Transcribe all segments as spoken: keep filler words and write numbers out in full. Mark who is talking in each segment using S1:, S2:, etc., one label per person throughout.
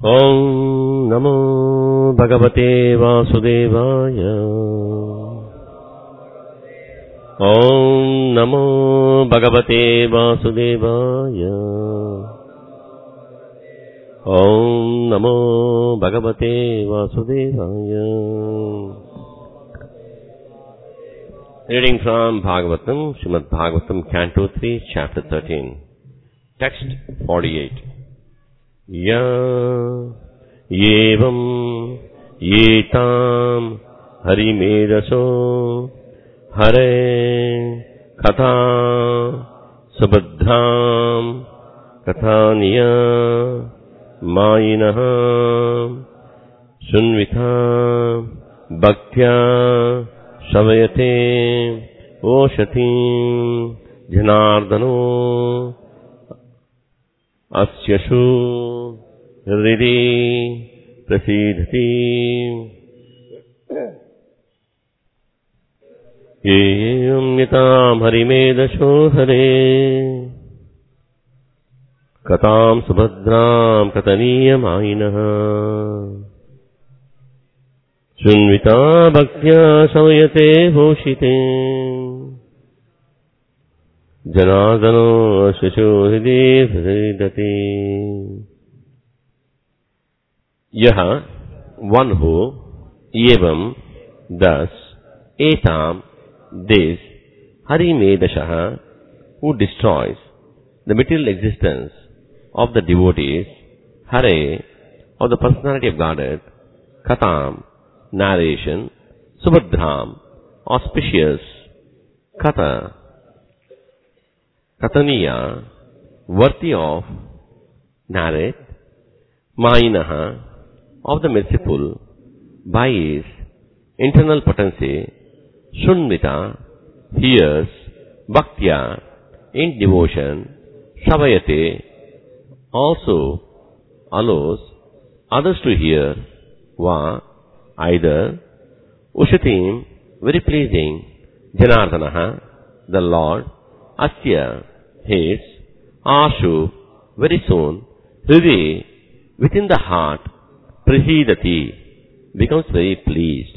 S1: ఓం నమో భగవతే వాసుదేవాయ. ఓం నమో భగవతే వాసుదేవాయ. ఓం నమో భగవతే వాసుదేవాయ. Reading from Bhagavatam, Srimad Bhagavatam, Canto three, Chapter thirteen. Text forty-eight. Ya evam yetam harimedaso hare katha subhadram kathaniya mayinah sunvita bhaktya savayate oshatim janardano asyashu hridhi prasidhati. Yam yatam harimedasho hare katam subhadram kataniyamainah sunvita bhaktya savayate hoshite janardano asyashu hridhi prasidhati. Yaha, one who, evam, thus, etam, this, harimedashaha, who destroys the material existence of the devotees, hare, of the personality of Godhead, katam, narration, subhadram, auspicious, kata, kataniya, worthy of, narrate, mayinaha, of the merciful, by his internal potency, shunvita, hears, bhaktya, in devotion, savayate, also allows others to hear, va, either, ushatim, very pleasing, janardanaha, the Lord, asya, his, ashu, very soon, hridhi, within the heart, prasidhati, becomes very pleased.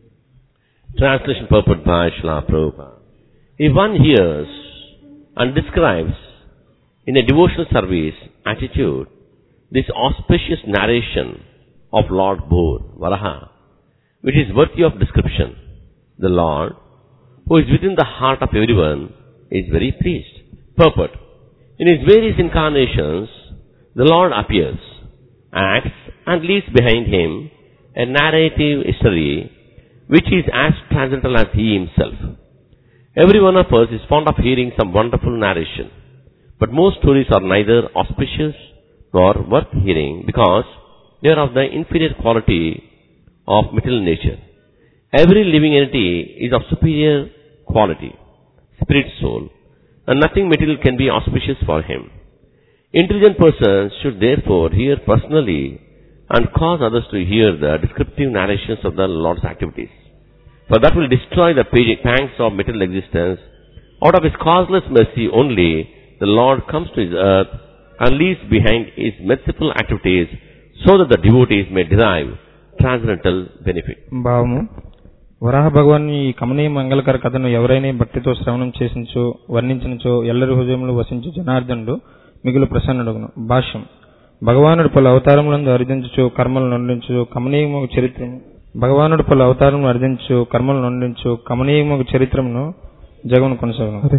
S1: Translation purport by Srila Prabhupada. If one hears and describes in a devotional service attitude this auspicious narration of Lord Bhur, Varaha, which is worthy of description, the Lord, who is within the heart of everyone, is very pleased. Purport. In his various incarnations, the Lord appears, acts and leaves behind him a narrative history which is as transcendental as he himself. Every one of us is fond of hearing some wonderful narration, but most stories are neither auspicious nor worth hearing because they are of the inferior quality of material nature. Every living entity is of superior quality, spirit soul, and nothing material can be auspicious for him. Intelligent persons should therefore hear personally and cause others to hear the descriptive narrations of the Lord's activities. For that will destroy the pangs of material existence. Out of his causeless mercy only, the Lord comes to his earth and leaves behind his merciful activities so that the devotees may derive transcendental benefit.
S2: భావము వరాహ భగవాన్ ఈ కమనీయ మంగళకర కథను ఎవరైనా భక్తితో శ్రవణం చేసించో వర్ణించినచో ఎల్లరి హృదయంలో వసించు జనార్దనుడు మిగులు ప్రసన్నుడును. భాష్యం. భగవానుడు పలు అవతారములందు అర్జించు కర్మలు నుండించు కమనీయమగు చరిత్రము భగవానుడు పలు అవతారములు అర్జించు కర్మలు నుండించు కమనీయమగు చరిత్రమును జగమును కొనసాగును.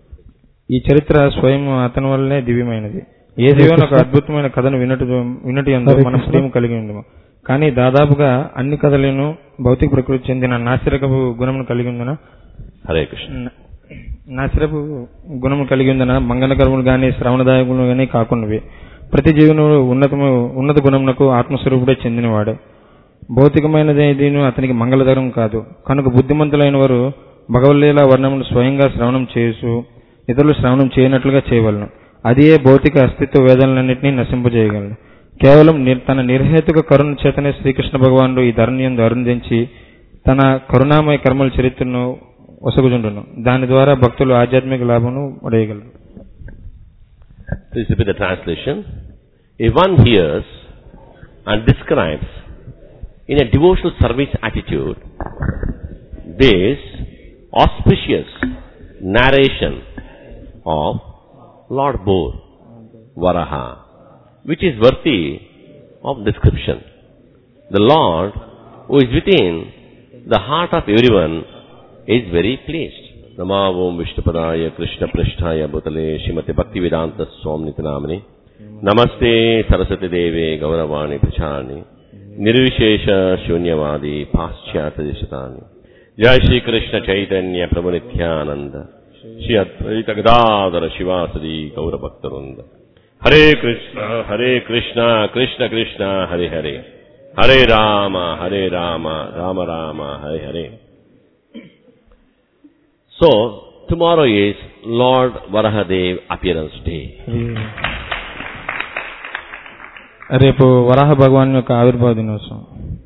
S2: ఈ చరిత్ర స్వయం అతని వల్లనే దివ్యమైనది. ఏ దేవుని ఒక అద్భుతమైన కథను వినటు వినటి యందు మనం ప్రేమ కలిగి ఉందము. కానీ దాదాపుగా అన్ని కథలను భౌతిక ప్రకృతి చెందిన నాసిరకపు గుణమును కలిగి ఉందన
S1: హరే కృష్ణ
S2: నాసిరపు గుణము కలిగి ఉందన మంగళకరములు గాని శ్రవణదాయకులు గాని కాకున్నవి. ప్రతి జీవును ఉన్నతము ఉన్నత గుణమునకు ఆత్మస్వరూపుడే చెందినవాడే. భౌతికమైనదేదీను అతనికి మంగళకరం కాదు. కనుక బుద్ధిమంతులైన వారు భగవల్లీల వర్ణములు స్వయంగా శ్రవణం చేసు ఇతరులు శ్రవణం చేయనట్లుగా చేయవలను. అదే భౌతిక అస్తిత్వ వేదనలన్నింటినీ నశింపజేయగలడు. కేవలం తన నిర్హేతుక కరుణ చేతనే శ్రీకృష్ణ భగవానుడు ఈ ధరణియందు అరుందించి తన కరుణామయ కర్మల చరిత్రను వసగుజుండును. దాని ద్వారా భక్తులు ఆధ్యాత్మిక లాభమును అడగగలరు.
S1: Please repeat the translation. If one hears and describes in a devotional service attitude this auspicious narration of Lord Bor, Varaha, which is worthy of description. The Lord, who is within the heart of everyone, is very pleased. Nama Om Vishnupadaya Krishna Prishtaya Bhutale Srimati Bhaktivedanta Swami Nitinamani Namaste Saraswati Deve Gauravani Prachani Nirvishesha Shunyavadi Paschyata Dishatani Jai Shri Krishna Chaitanya Prabhu Nityananda Shri Advaita Gadadhara Shivasadi Gaura Bhaktarunda Hare Krishna Hare Krishna Krishna Krishna Hare Hare Hare Rama Hare Rama Rama Rama Hare Hare. So, tomorrow is Lord Varahadev appearance day.
S2: రేపు వరాహ భగవాన్ యొక్క ఆవిర్భావ దినోత్సవం.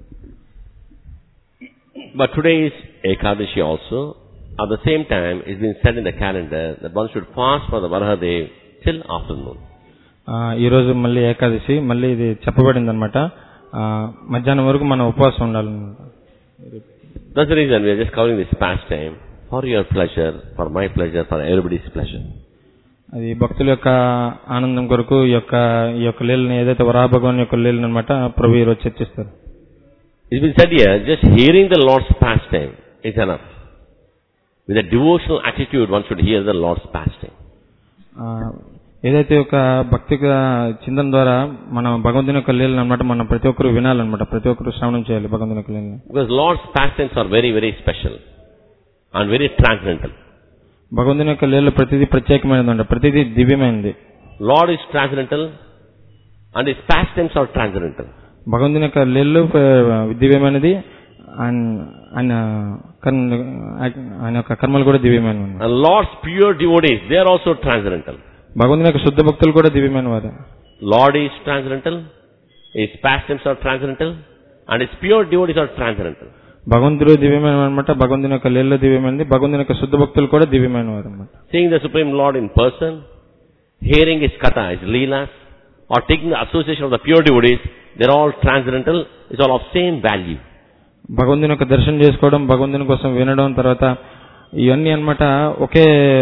S1: But today is Ekadashi also. At the same time, it's been set in the calendar that one should fast for the Varahadev till afternoon.
S2: ఈ రోజు మళ్ళీ ఏకాదశి, మళ్ళీ ఇది చెప్పబడింది అనమాట. మధ్యాహ్నం వరకు మనం ఉపవాసం ఉండాలన్నమాట.
S1: That's the reason we are just covering this pastime. For your pleasure, for my pleasure, for everybody's pleasure.
S2: అది భక్తుల యొక్క ఆనందం కొరకు ఈ యొక్క ఈ యొక్క లీలని ఏదైతే వరాహ భగవాన్ యొక్క లీలని అన్నమాట ప్రభు ఈరోజు చర్చిస్తారు.
S1: It's been said here, just hearing the Lord's pastime is enough. With a devotional attitude, one should hear the Lord's pastime.
S2: ఏదైతే ఒక భక్తిగా చింతన ద్వారా మనం భగవంతుని యొక్క లీలను అన్నమాట మనం ప్రతి ఒక్కరు వినాలన్నమాట, ప్రతి ఒక్కరు శ్రవణం చేయాలి భగవంతుని యొక్క లీలని.
S1: Because Lord's pastimes are very very special and very transcendental.
S2: భగవంతుని యొక్క లీల ప్రతిదీ ప్రత్యేకమైనది అంట, ప్రతిదీ దివ్యమైనది.
S1: Lord is transcendental and his pastimes are transcendental.
S2: భగవంతుని యొక్క లీలలు దివ్యమైనది, ఆయన ఆయన యొక్క కర్మలు కూడా దివ్యమైనవి.
S1: And Lord's pure devotees, they are also transcendental.
S2: భగవంతుని యొక్క శుద్ధ భక్తులు కూడా దివ్యమైన వారు.
S1: Lord is transcendental, his pastimes are transcendental, and his pure devotees are transcendental.
S2: భగవంతుడు దివ్యమైన అనమాట, భగవంతుని యొక్క లీలలో దివ్యమైనది, భగవంతుని యొక్క శుద్ధ భక్తులు కూడా దివ్యమైన వారు అనమాట.
S1: Seeing the Supreme Lord in person, hearing his katha, his leelas, or taking the association of the pure devotees, they are all transcendental, it's all of same value.
S2: భగవంతుని యొక్క దర్శనం చేసుకోవడం, భగవంతుని కోసం వినడం, తర్వాత ఇవన్నీ అనమాట ఒకే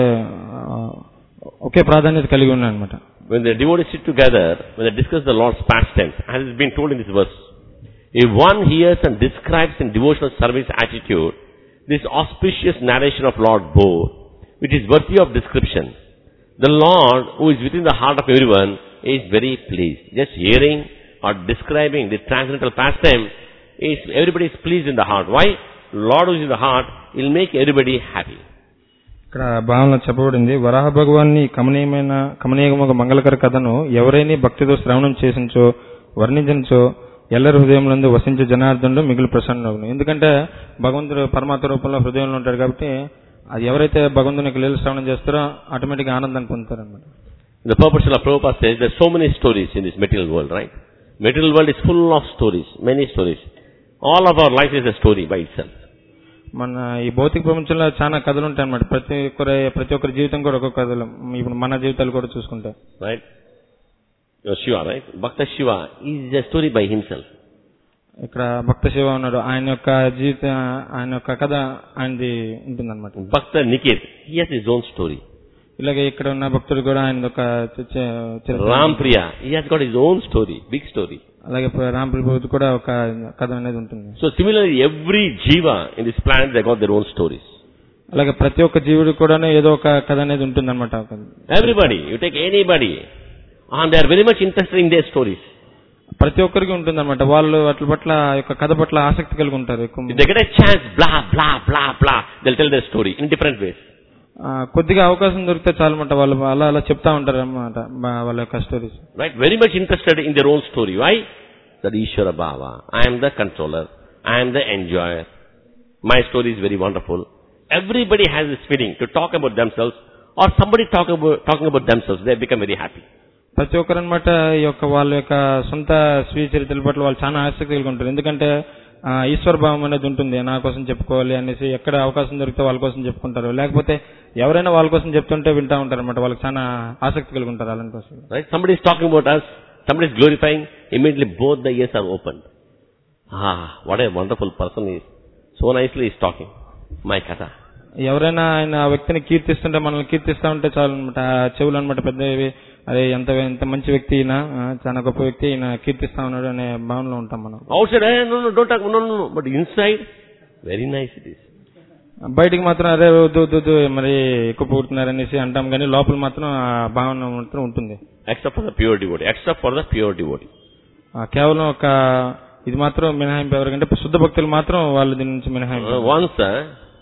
S2: ఒకే ప్రాధాన్యత కలిగి ఉన్నాయి అనమాట.
S1: When the devotees sit together, when they discuss the Lord's pastimes, as has been told in this verse, if one hears and describes in devotional service attitude this auspicious narration of Lord Bor, which is worthy of description, the Lord, who is within the heart of everyone, is very pleased. Just hearing or describing the transcendental pastime, is everybody is pleased in the heart. Why? Lord who is in the heart will make everybody happy.
S2: ఇక్కడ భావనలో చెప్పబడింది, వరాహ భగవాన్ని కమనీయమైన కమనీయమైన మంగళకర కథను ఎవరైనా భక్తితో శ్రవణం చేసించో వర్ణించో ఎల్లరి హృదయంలో వసించే జనార్దనుడు మిగులు ప్రసన్నుడు. ఎందుకంటే భగవంతుడు పరమాత్మ రూపంలో హృదయంలో ఉంటాడు కాబట్టి అది ఎవరైతే భగవంతునికి లీల శ్రవణం చేస్తారో ఆటోమేటిక్ ఆనందాన్ని పొందుతారు అన్నమాట.
S1: The purpose of Prabhupada says there are so many stories in this material world, right? Material world is full of stories, many stories. All of our life is a story by itself.
S2: మన ఈ భౌతిక ప్రపంచంలో చాలా కథలు ఉంటాయి అన్నమాట. ప్రతి ఒక్కరి ప్రతి ఒక్కరి జీవితం కూడా ఒక్కొక్క కథలు. ఇప్పుడు మన జీవితాలు కూడా చూసుకుంటే
S1: right Shiva right Bhakta Shiva is a story by himself.
S2: ఇక్కడ భక్త శివ ఉన్నాడు, ఆయన యొక్క జీవిత ఆయన యొక్క కథ ఆయనది ఉంటుంది అనమాట.
S1: Bhakta Niket he has his own story.
S2: ఇలాగే ఇక్కడ ఉన్న భక్తుడు కూడా ఆయన ఒక
S1: Ram Priya he has got his own story, big story.
S2: అలాగే రామ్ ప్రియ కూడా ఒక కథ అనేది ఉంటుంది.
S1: So similarly every jeeva in this planet they got their own stories.
S2: అలాగే ప్రతి ఒక్క జీవుడు కూడా ఏదో ఒక కథ అనేది ఉంటుంది అనమాట.
S1: Everybody you take anybody and they are very much interested in their stories.
S2: ప్రతి ఒక్కరికి ఉంటుంది అనమాట. వాళ్ళు వాటి పట్ల యొక్క కథ పట్ల ఆసక్తి కలిగి ఉంటారు.
S1: They get a chance, blah blah blah blah, they'll tell their story in different ways.
S2: కొద్దిగా అవకాశం దొరికితే చాలన్నమాట, వాళ్ళు అలా అలా చెప్తా ఉంటారు అన్నమాట వాళ్ళ యొక్క stories.
S1: Right, very much interested in their own story. Why? That Ishvara Bhava, I am the controller, I am the enjoyer, my story is very wonderful. Everybody has this feeling to talk about themselves, or somebody talk about, talking about themselves, they become very happy.
S2: ప్రతి ఒక్కరు అనమాట ఈ యొక్క వాళ్ళ యొక్క సొంత స్వీయ చరిత్రల పట్ల వాళ్ళు చాలా ఆసక్తి కలిగి ఉంటారు. ఎందుకంటే ఈశ్వర భావం అనేది ఉంటుంది, నా కోసం చెప్పుకోవాలి అనేసి ఎక్కడ అవకాశం దొరికితే వాళ్ళ కోసం చెప్పుకుంటారు. లేకపోతే ఎవరైనా వాళ్ళ కోసం చెప్తుంటే వింటా ఉంటారు అనమాట. వాళ్ళకి చాలా ఆసక్తి కలిగి ఉంటారు అలాంటి కోసం.
S1: Right, somebody is talking about us, somebody is glorifying, immediately both the ears are opened. Ah, what a wonderful person he is. So nicely he is talking. My Katha.
S2: ఎవరైనా ఆయన ఆ వ్యక్తిని కీర్తిస్తుంటే మనల్ని కీర్తిస్తా ఉంటే చాలు అనమాట. చెవులు అనమాట పెద్దవి, అదే ఎంత ఎంత మంచి వ్యక్తి ఈయన, చాలా గొప్ప వ్యక్తి, ఈయన కీర్తిస్తా ఉన్నాడు అనే భావనలో ఉంటాం మనం.
S1: Outside, hey, no, no, don't talk, no, no, no. But inside, very nice it is.
S2: బయటికి మాత్రం అరే వద్దు వద్దు మరి ఎక్కువ పుడుతున్నారు అనేసి అంటాం, కానీ లోపల మాత్రం ఆ భావన మాత్రం ఉంటుంది.
S1: Except for the pure devotee. Except for the pure devotee.
S2: కేవలం ఒక ఇది మాత్రం మినహాయింపు ఎవరికంటే శుద్ధ భక్తులు మాత్రం వాళ్ళు దీని నుంచి మినహాయింపు.
S1: Once uh,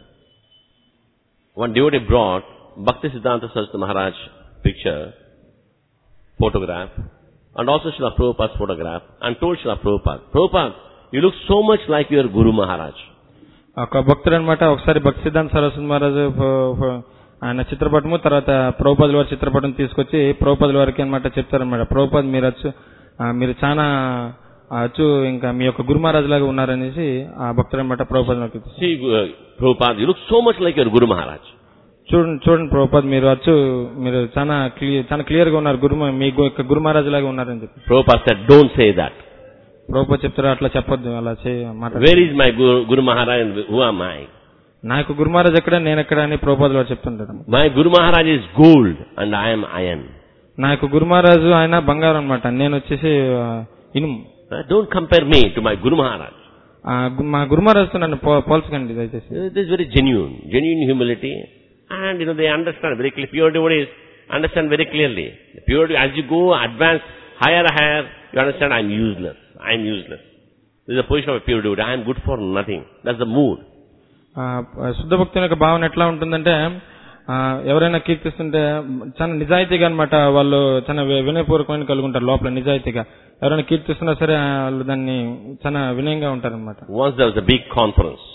S1: one devotee brought Bhakti Siddhanta Saraswati Maharaj picture, photograph, and also Srila Prabhupada's photograph, and told Srila Prabhupada, Prabhupada, you look so much like your Guru Maharaj.
S2: ఒక భక్తుడు అనమాట ఒకసారి భక్తి సిద్ధాంత సరస్వతి మహారాజు ఆయన చిత్రపటము, తర్వాత ప్రభుపాదుల వారి చిత్రపటం తీసుకొచ్చి ప్రభుపాదుల వారికి అనమాట చెప్తారనమాట, ప్రభుపాద్ మీరు వచ్చు మీరు చాలా అచ్చు ఇంకా మీ యొక్క గురు మహారాజు లాగా ఉన్నారనేసి ఆ భక్తుడు అనమాట ప్రభుపాదులకి.
S1: Prabhupada, you look so much like your Guru Maharaj.
S2: చూడండి చూడండి ప్రభుపాద్ మీరు వచ్చు మీరు చాలా క్లియర్ చాలా క్లియర్ గా ఉన్నారు, గురు మీ యొక్క గురు మహారాజు లాగా ఉన్నారని చెప్పి.
S1: Prabhupada said, don't say that.
S2: Prabhupad చెప్తారు అట్లా చెప్పొద్దు, అలా మాట.
S1: Where is my Guru, Guru Maharaj and who am I?
S2: నా యొక్క గురు మహారాజ్ ఎక్కడ నేను ఎక్కడ అని ప్రభుపాదులు వారు చెప్తుంటారు.
S1: My Guru Maharaj is gold and I am iron.
S2: నా యొక్క గురు మహారాజు ఆయన బంగారం అన్నమాట, నేను వచ్చేసి ఇనుము.
S1: Don't compare me to my Guru Maharaj.
S2: మా గురు మహారాజుతో నన్ను పోల్చకండి దయచేసి.
S1: It is very genuine, genuine humility, and you know they understand very clearly. Pure devotees understand very clearly. Pure, as you go advance higher, higher, you understand I am useless. I am useless. This is the position of a pure devotee. I am good for nothing. That's the mood.
S2: శుద్ధ భక్తుని యొక్క భావన ఎట్లా ఉంటుందంటే ఎవరైనా కీర్తిస్తుంటే చాలా నిజాయితీగా అనమాట, వాళ్ళు చాలా వినయపూర్వకమైన కలిగి ఉంటారు లోపల నిజాయితీగా. ఎవరైనా కీర్తిస్తున్నా సరే వాళ్ళు దాన్ని చాలా వినయంగా ఉంటారు అనమాట.
S1: Once there was a big conference.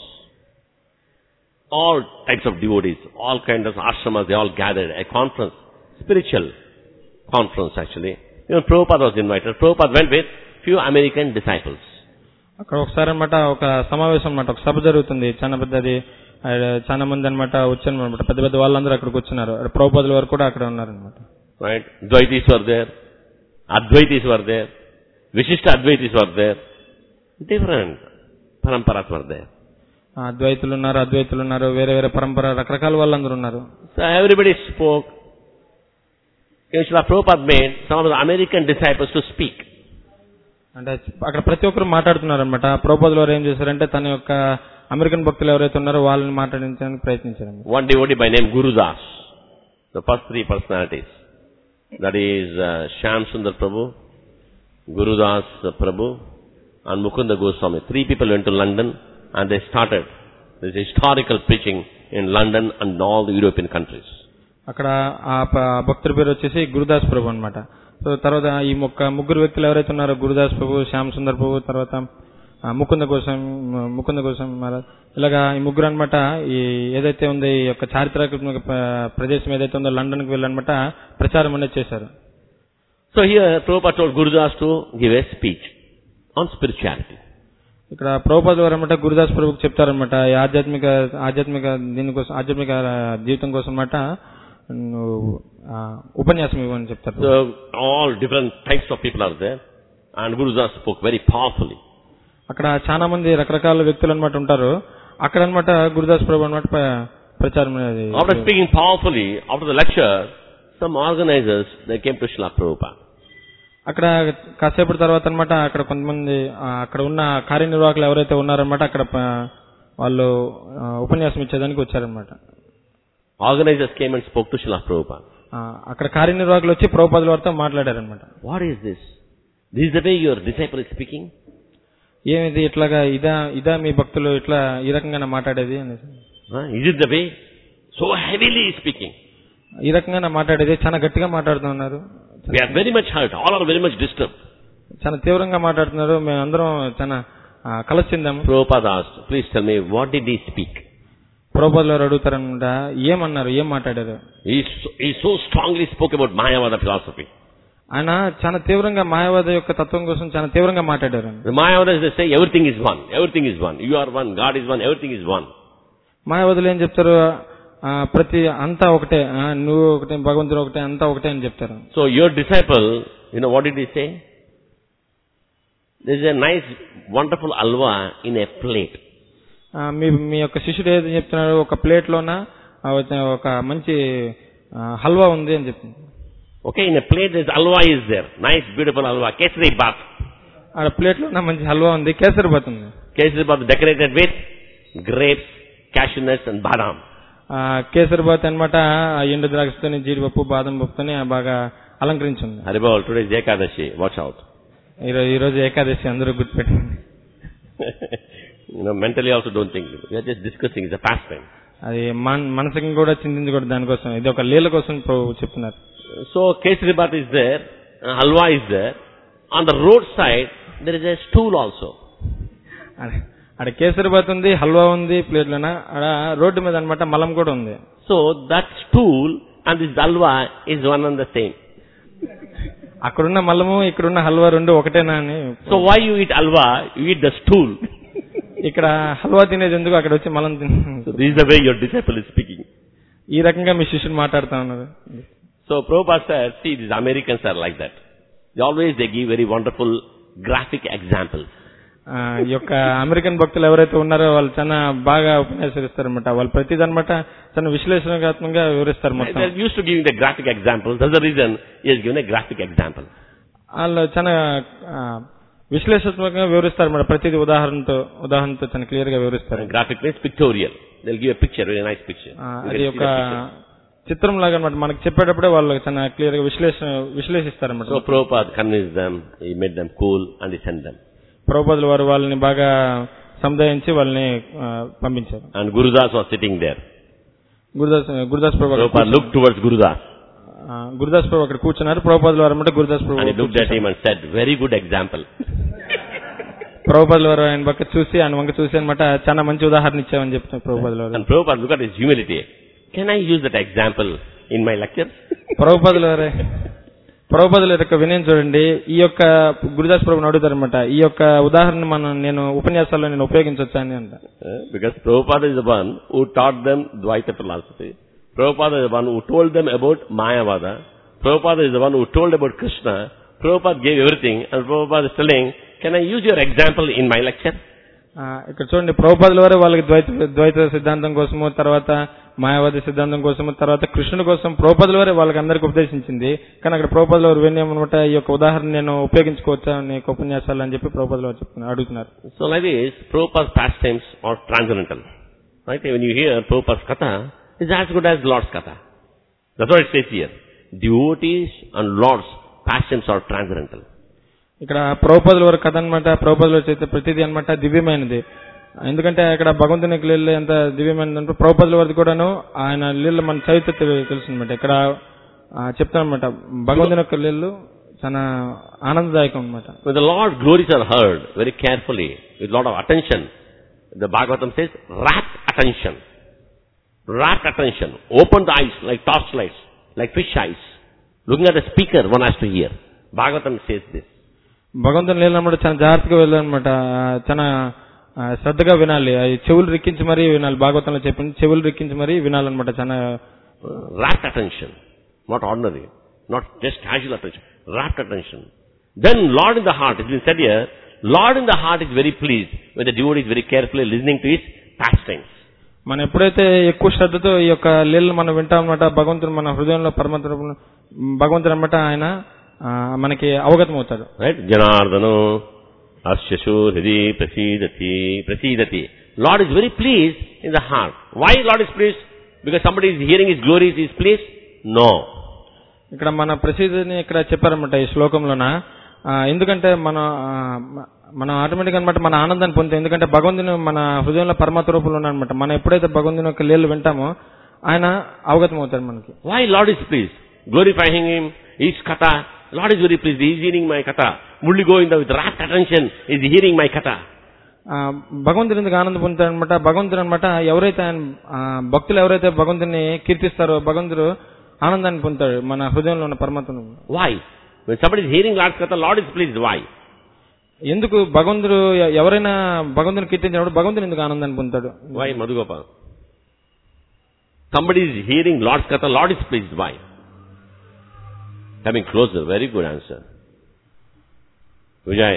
S1: All types of devotees, all kinds of ashramas, they all gathered. A conference, spiritual conference actually. Even Prabhupada was invited. Prabhupada went with few American disciples.
S2: అక్కడ ఒకసారి అనమాట ఒక సమావేశం అనమాట, ఒక సభ జరుగుతుంది, చాలా పెద్దది, చాలా మంది అనమాట వచ్చారు అనమాట, పెద్ద పెద్ద వాళ్ళందరూ అక్కడికి వచ్చినారు. ప్రభుపాదుల వారు కూడా అక్కడ ఉన్నారనమాట.
S1: Right? Dvaitis were there, Advaitis were there, Vishishta Advaitis were there, different paramparas were there.
S2: అద్వైతులు ఉన్నారు, అద్వైతులు ఉన్నారు, వేరే వేరే పరంపర రకరకాల వాళ్ళందరూ ఉన్నారు.
S1: So everybody spoke. Srila Prabhupada made some of the American disciples to speak.
S2: అంటే అక్కడ ప్రతి ఒక్కరు మాట్లాడుతున్నారు అనమాట. ప్రభుపాదుల వారు ఏం చేశారంటే తన యొక్క అమెరికన్ భక్తులు ఎవరైతే ఉన్నారో వాళ్ళని మాట్లాడించడానికి ప్రయత్నించారు.
S1: One devotee by name Guru Das, the first three personalities, that is uh, Shyam Sundar Prabhu, Guru Das Prabhu, and Mukunda Goswami. Three people went to London and they started this historical preaching in London and all the European countries. అక్కడ
S2: ఆ భక్తుడి పేరు వచ్చేసి గురుదాస్ ప్రభు అనమాట. So తర్వాత ఈ మొక్క ముగ్గురు వ్యక్తులు ఎవరైతే ఉన్నారో గురుదాస్ ప్రభు, శ్యామ్ సుందర్ ప్రభు, తర్వాత ముకుంద గోస్వామి ముకుంద గోస్వామి మహారాజ్, ఇలాగా ఈ ముగ్గురు అనమాట ఈ ఏదైతే ఉందో ఈ యొక్క చారిత్రాత్మక ప్రదేశం ఏదైతే ఉందో లండన్ కి వెళ్ళనమాట ప్రచారం అనేది చేశారు.
S1: So here Prabhupada told Gurudas to give a speech on spirituality.
S2: ఇక్కడ ప్రభుపాదుల వారు అనమాట గురుదాస్ ప్రభుకి చెప్తారనమాట ఈ ఆధ్యాత్మిక ఆధ్యాత్మిక దీనికోసం ఆధ్యాత్మిక జీవితం కోసం అన్నమాట ఉపన్యాసం ఇవ్వని చెప్తారు.
S1: So all different types of people are there and Gurudas spoke very powerfully.
S2: అక్కడ చాలా మంది రకరకాల వ్యక్తులు అన్నమాట ఉంటారు. అక్కడ అన్నమాట గురుదాస్ ప్రభు అన్నమాట ప్రచారం అనేది.
S1: After speaking powerfully, after the lecture, some organizers they came to Srila Prabhupada.
S2: అక్కడ కాసేపటి తర్వాత అన్నమాట అక్కడ కొంతమంది అక్కడ ఉన్న కార్యనిర్వాహకులు ఎవరైతే ఉన్నారన్నమాట అక్కడ వాళ్ళు ఉపన్యాసం ఇచ్చేదానికి వచ్చారన్నమాట.
S1: Organizers came and spoke to Srila Prabhupada.
S2: అక్కడ కార్యనిర్వాహకులు వచ్చి ప్రభుపాదుల వారితో మాట్లాడారన్నమాట.
S1: What is this? This is the way your disciple is speaking?
S2: ఏమిది ఇట్లాగా ఇదా ఇదా మీ భక్తులు ఇట్లా ఈ రకంగా మాట్లాడేది అనేసి.
S1: Is it the way? So heavily speaking.
S2: ఈ రకంగా మాట్లాడేది చాలా గట్టిగా మాట్లాడుతున్నారు.
S1: We are very much hurt. All are very much disturbed.
S2: చాలా తీవ్రంగా మాట్లాడుతున్నారు. మేము అందరం చాలా కలసి చెందాము.
S1: Prabhupada asked, please tell me, what did he speak?
S2: ప్రభుపాదుల వారు అడుగుతారన్నమాట ఏమన్నారు, ఏం మాట్లాడారు.
S1: He so, he so strongly spoke about Mayavada philosophy.
S2: ఆయన చాలా తీవ్రంగా మాయావాద యొక్క తత్వం కోసం చాలా తీవ్రంగా మాట్లాడారు.
S1: The Mayavadis they say everything is one, everything is one. You are one, God is one, everything is one.
S2: మాయావాదులు ఏం చెప్తారు, ప్రతి అంతా ఒకటే, నువ్వు ఒకటే, భగవంతుడు ఒకటే, అంతా ఒకటే అని చెప్తారు.
S1: So your disciple, you know what did he say? There is a nice, wonderful halwa in a plate.
S2: ఆ, మీ మీ యొక్క శిష్యుడు ఏది చెప్తున్నాడు, ఒక ప్లేట్ లోన ఆ, ఒక మంచి ఆ, హల్వా ఉంది అని చెప్తుంది.
S1: Okay, in a plate there is halwa is there. Nice, beautiful halwa. Kesari bath.
S2: ఆ ప్లేట్ లో మంచి హల్వా ఉంది, కేసరి బాత్ ఉంది.
S1: Kesari bath decorated with grapes, cashew nuts and badam.
S2: ఆ కేసరి బాత్ అన్నమాట ఎండు ద్రాక్షతోని, జీడిపప్పు, బాదం పప్పుతోని బాగా అలంకరించింది.
S1: Haribol, today is Ekadashi. Watch out.
S2: ఈ రోజు ఏకాదశి, అందరూ గుర్తుపెట్టండి.
S1: You know, mentally also don't think. We are just discussing. It's a pastime.
S2: అది మన మనసుకి కూడా చింతించకూడదు దానికోసం, ఇది ఒక లీల కోసం ప్రభు చెప్తున్నారు.
S1: So Kesari bath is there, uh, halwa is there. On the roadside there is a stool also.
S2: అక్కడ కేసరి బాత్ ఉంది, హల్వా ఉంది ప్లేట్ లోన. అక్కడ రోడ్డు మీద అన్నమాట మలం కూడా ఉంది.
S1: So that stool and this halwa is one and the same.
S2: అక్కడున్న మలము, ఇక్కడున్న హల్వా రెండు ఒకటేనా అని.
S1: So why you eat halwa? You eat the stool.
S2: ఇక్కడ హల్వా తినేది ఎందుకు, అక్కడ వచ్చి మలం తిన.
S1: So this is the way your disciple is speaking.
S2: ఈ రకంగా మీ శిష్యుడు మాట్లాడుతా ఉన్నారు.
S1: So Prabhupada said, see, these Americans are like that. They always they give very wonderful graphic examples.
S2: ఈ యొక్క అమెరికన్ భక్తులు ఎవరైతే ఉన్నారో వాళ్ళు చాలా బాగా ఉపన్యాసాలు ఇస్తారన్నమాట. వాళ్ళు ప్రతిదీ అన్నమాట చాలా విశ్లేషణాత్మకంగా వివరిస్తారు. మొత్తం
S1: They're used to giving the graphic examples. That's the reason he has given a graphic example.
S2: వాళ్ళు చాలా విశ్లేషణాత్మకంగా వివరిస్తారు అన్నమాట. ప్రతిదీ ఉదాహరణతో ఉదాహరణతో చాలా క్లియర్ గా వివరిస్తారు.
S1: Graphic means pictorial. They'll give a picture, very nice picture.
S2: అది ఒక చిత్రం లాగా అన్నమాట. మనకు చెప్పేటప్పుడే వాళ్ళు చాలా క్లియర్ గా విశ్లేషణ విశ్లేషిస్తారు అన్నమాట.
S1: So Prabhupada convinced them, he made them cool and he sent them.
S2: ప్రభుపాదులు వారు వాళ్ళని బాగా సముదాయించి వాళ్ళని పంపించారు.
S1: And Gurudas was sitting there.
S2: Gurudas Gurudas Prabhu
S1: Prabhupada looked towards Gurudas.
S2: Gurudas ప్రభు అక్కడ కూర్చున్నారు. ప్రభుపాదులు వారు అంటే గురుదాస్ ప్రభు
S1: And he looked at him and said, very good example.
S2: ప్రభుపాదులు వారు ఆయన పక్క చూసి ఆయన వంక చూసి అనమాట చాలా మంచి ఉదాహరణ ఇచ్చామని చెప్తున్నారు ప్రభుపాదులు వారు.
S1: And Prabhupada looked at his humility. Can I use that example in my lecture?
S2: ప్రభుపాదులు వారే ప్రభుపాదుల యొక్క వినయం చూడండి. ఈ యొక్క గురుదాస్ ప్రభుని అడుగుతారు అనమాట, ఈ యొక్క ఉదాహరణ మనం నేను ఉపన్యాసాల్లో నేను ఉపయోగించవచ్చా అని అంట.
S1: Because Prabhupada is the one who taught them Dvaita philosophy. Prabhupada is the one who told them about Mayavada. Prabhupada is the one who told about Krishna. Prabhupada gave everything and Prabhupada is telling, can I use your example in my lecture?
S2: ఇక్కడ చూడండి, ప్రభుపాదుల వారే వాళ్ళకి ద్వైత ద్వైత సిద్ధాంతం కోసము, తర్వాత మాయావాది సిద్ధాంతం కోసము, తర్వాత కృష్ణుడి కోసం ప్రభుపాదుల వారే వాళ్ళకి అందరికి ఉపదేశించింది. కానీ అక్కడ ప్రభుపాదుల వారు వినయమనమాట, ఈ యొక్క ఉదాహరణ నేను ఉపయోగించుకోవచ్చా నీకు ఉపన్యాసాలు అని చెప్పి ప్రభుపాదుల వారు చెప్తున్నారు అడుగుతున్నారు.
S1: So like this, Prabhupada's pastimes are transcendental. Right? When you hear Prabhupada's katha, it's as good as Lord's katha. That's what it says here. Devotees and Lord's pastimes are transcendental.
S2: ఇక్కడ ప్రభుపాదుల వారి కథ అనమాట, ప్రభుపాదుల చేత ప్రతిదీ అనమాట దివ్యమైనది. ఎందుకంటే ఇక్కడ భగవంతుని యొక్క లీల ఎంత దివ్యమైనది, ప్రభుపాదుల వారిది కూడాను ఆయన లీల మన చరిత్ర తెలుసు అనమాట. ఇక్కడ చెప్తాను అనమాట, భగవంతుని యొక్క లీలలు చాలా ఆనందదాయకం అనమాట.
S1: When the Lord's glories are heard very carefully, with lot of attention, the Bhagavatam says, rapt attention. Rapt attention. Open the eyes like torchlights, like fish eyes. Looking at the speaker, one has to hear. Bhagavatam says this.
S2: భగవంతుని లీలనమాట చాలా జాగ్రత్తగా వెళ్ళాలన్నమాట, చాలా శ్రద్ధగా వినాలి. చెవులు రిక్కించి మరీ వినాలి. భాగవతంలో చెప్పింది చెవులు రిక్కించి మరీ వినాలన్నమాట. చాలా
S1: rapt attention, not ordinary, not just casual attention, rapt attention. Then Lord in the heart, it has been said here, Lord in the heart is very pleased when the devotee is very carefully listening to his pastimes.
S2: మనం ఎప్పుడైతే ఎక్కువ శ్రద్ధతో ఈ యొక్క లీలలు మనం వింటామన్నమాట, భగవంతుడు మన హృదయంలో పరమాత్మ భగవంతుడు అన్నమాట ఆయన మనకి అవగతం అవుతాడు. రైట్?
S1: జనార్దనో అస్యశో హృది ప్రసీదతి ప్రసీదతి. Lord is very pleased in the heart. Why Lord is pleased? Because somebody is hearing his glories, he is pleased? No.
S2: ఇక్కడ మన ప్రసీదని ఇక్కడ చెప్పారన్నమాట ఈ శ్లోకంలోన. ఎందుకంటే మన మనం ఆటోమేటిక్ అనమాట మన ఆనందాన్ని పొందుతాం. ఎందుకంటే భగవంతుని మన హృదయంలో పరమాత్మ రూపంలో ఉన్నాడనమాట. మనం ఎప్పుడైతే భగవంతుని యొక్క లీలలు వింటామో ఆయన అవగతం అవుతాడు మనకి.
S1: Why Lord is pleased? Glorifying him, his katha. Lord is very pleased. He is hearing my katha. Murli Govinda with rapt attention is hearing my katha.
S2: భగవంతుడు ఎందుకు ఆనందం పొందుతాడు అనమాట, భగవంతుడు అనమాట ఎవరైతే భక్తులు ఎవరైతే భగవంతుని కీర్తిస్తారో భగవంతుడు ఆనందాన్ని పొందుతాడు మన హృదయంలో ఉన్న పరమాత్మను.
S1: Why? When somebody is hearing Lord's katha, Lord is pleased. Why?
S2: ఎందుకు భగవంతుడు ఎవరైనా భగవంతుని కీర్తించినప్పుడు భగవంతుడు ఎందుకు ఆనందాన్ని పొందుతాడు?
S1: Why, Madhugopal? Somebody is hearing Lord's katha, Lord is pleased. Why? Coming closer, very good answer. Vijay,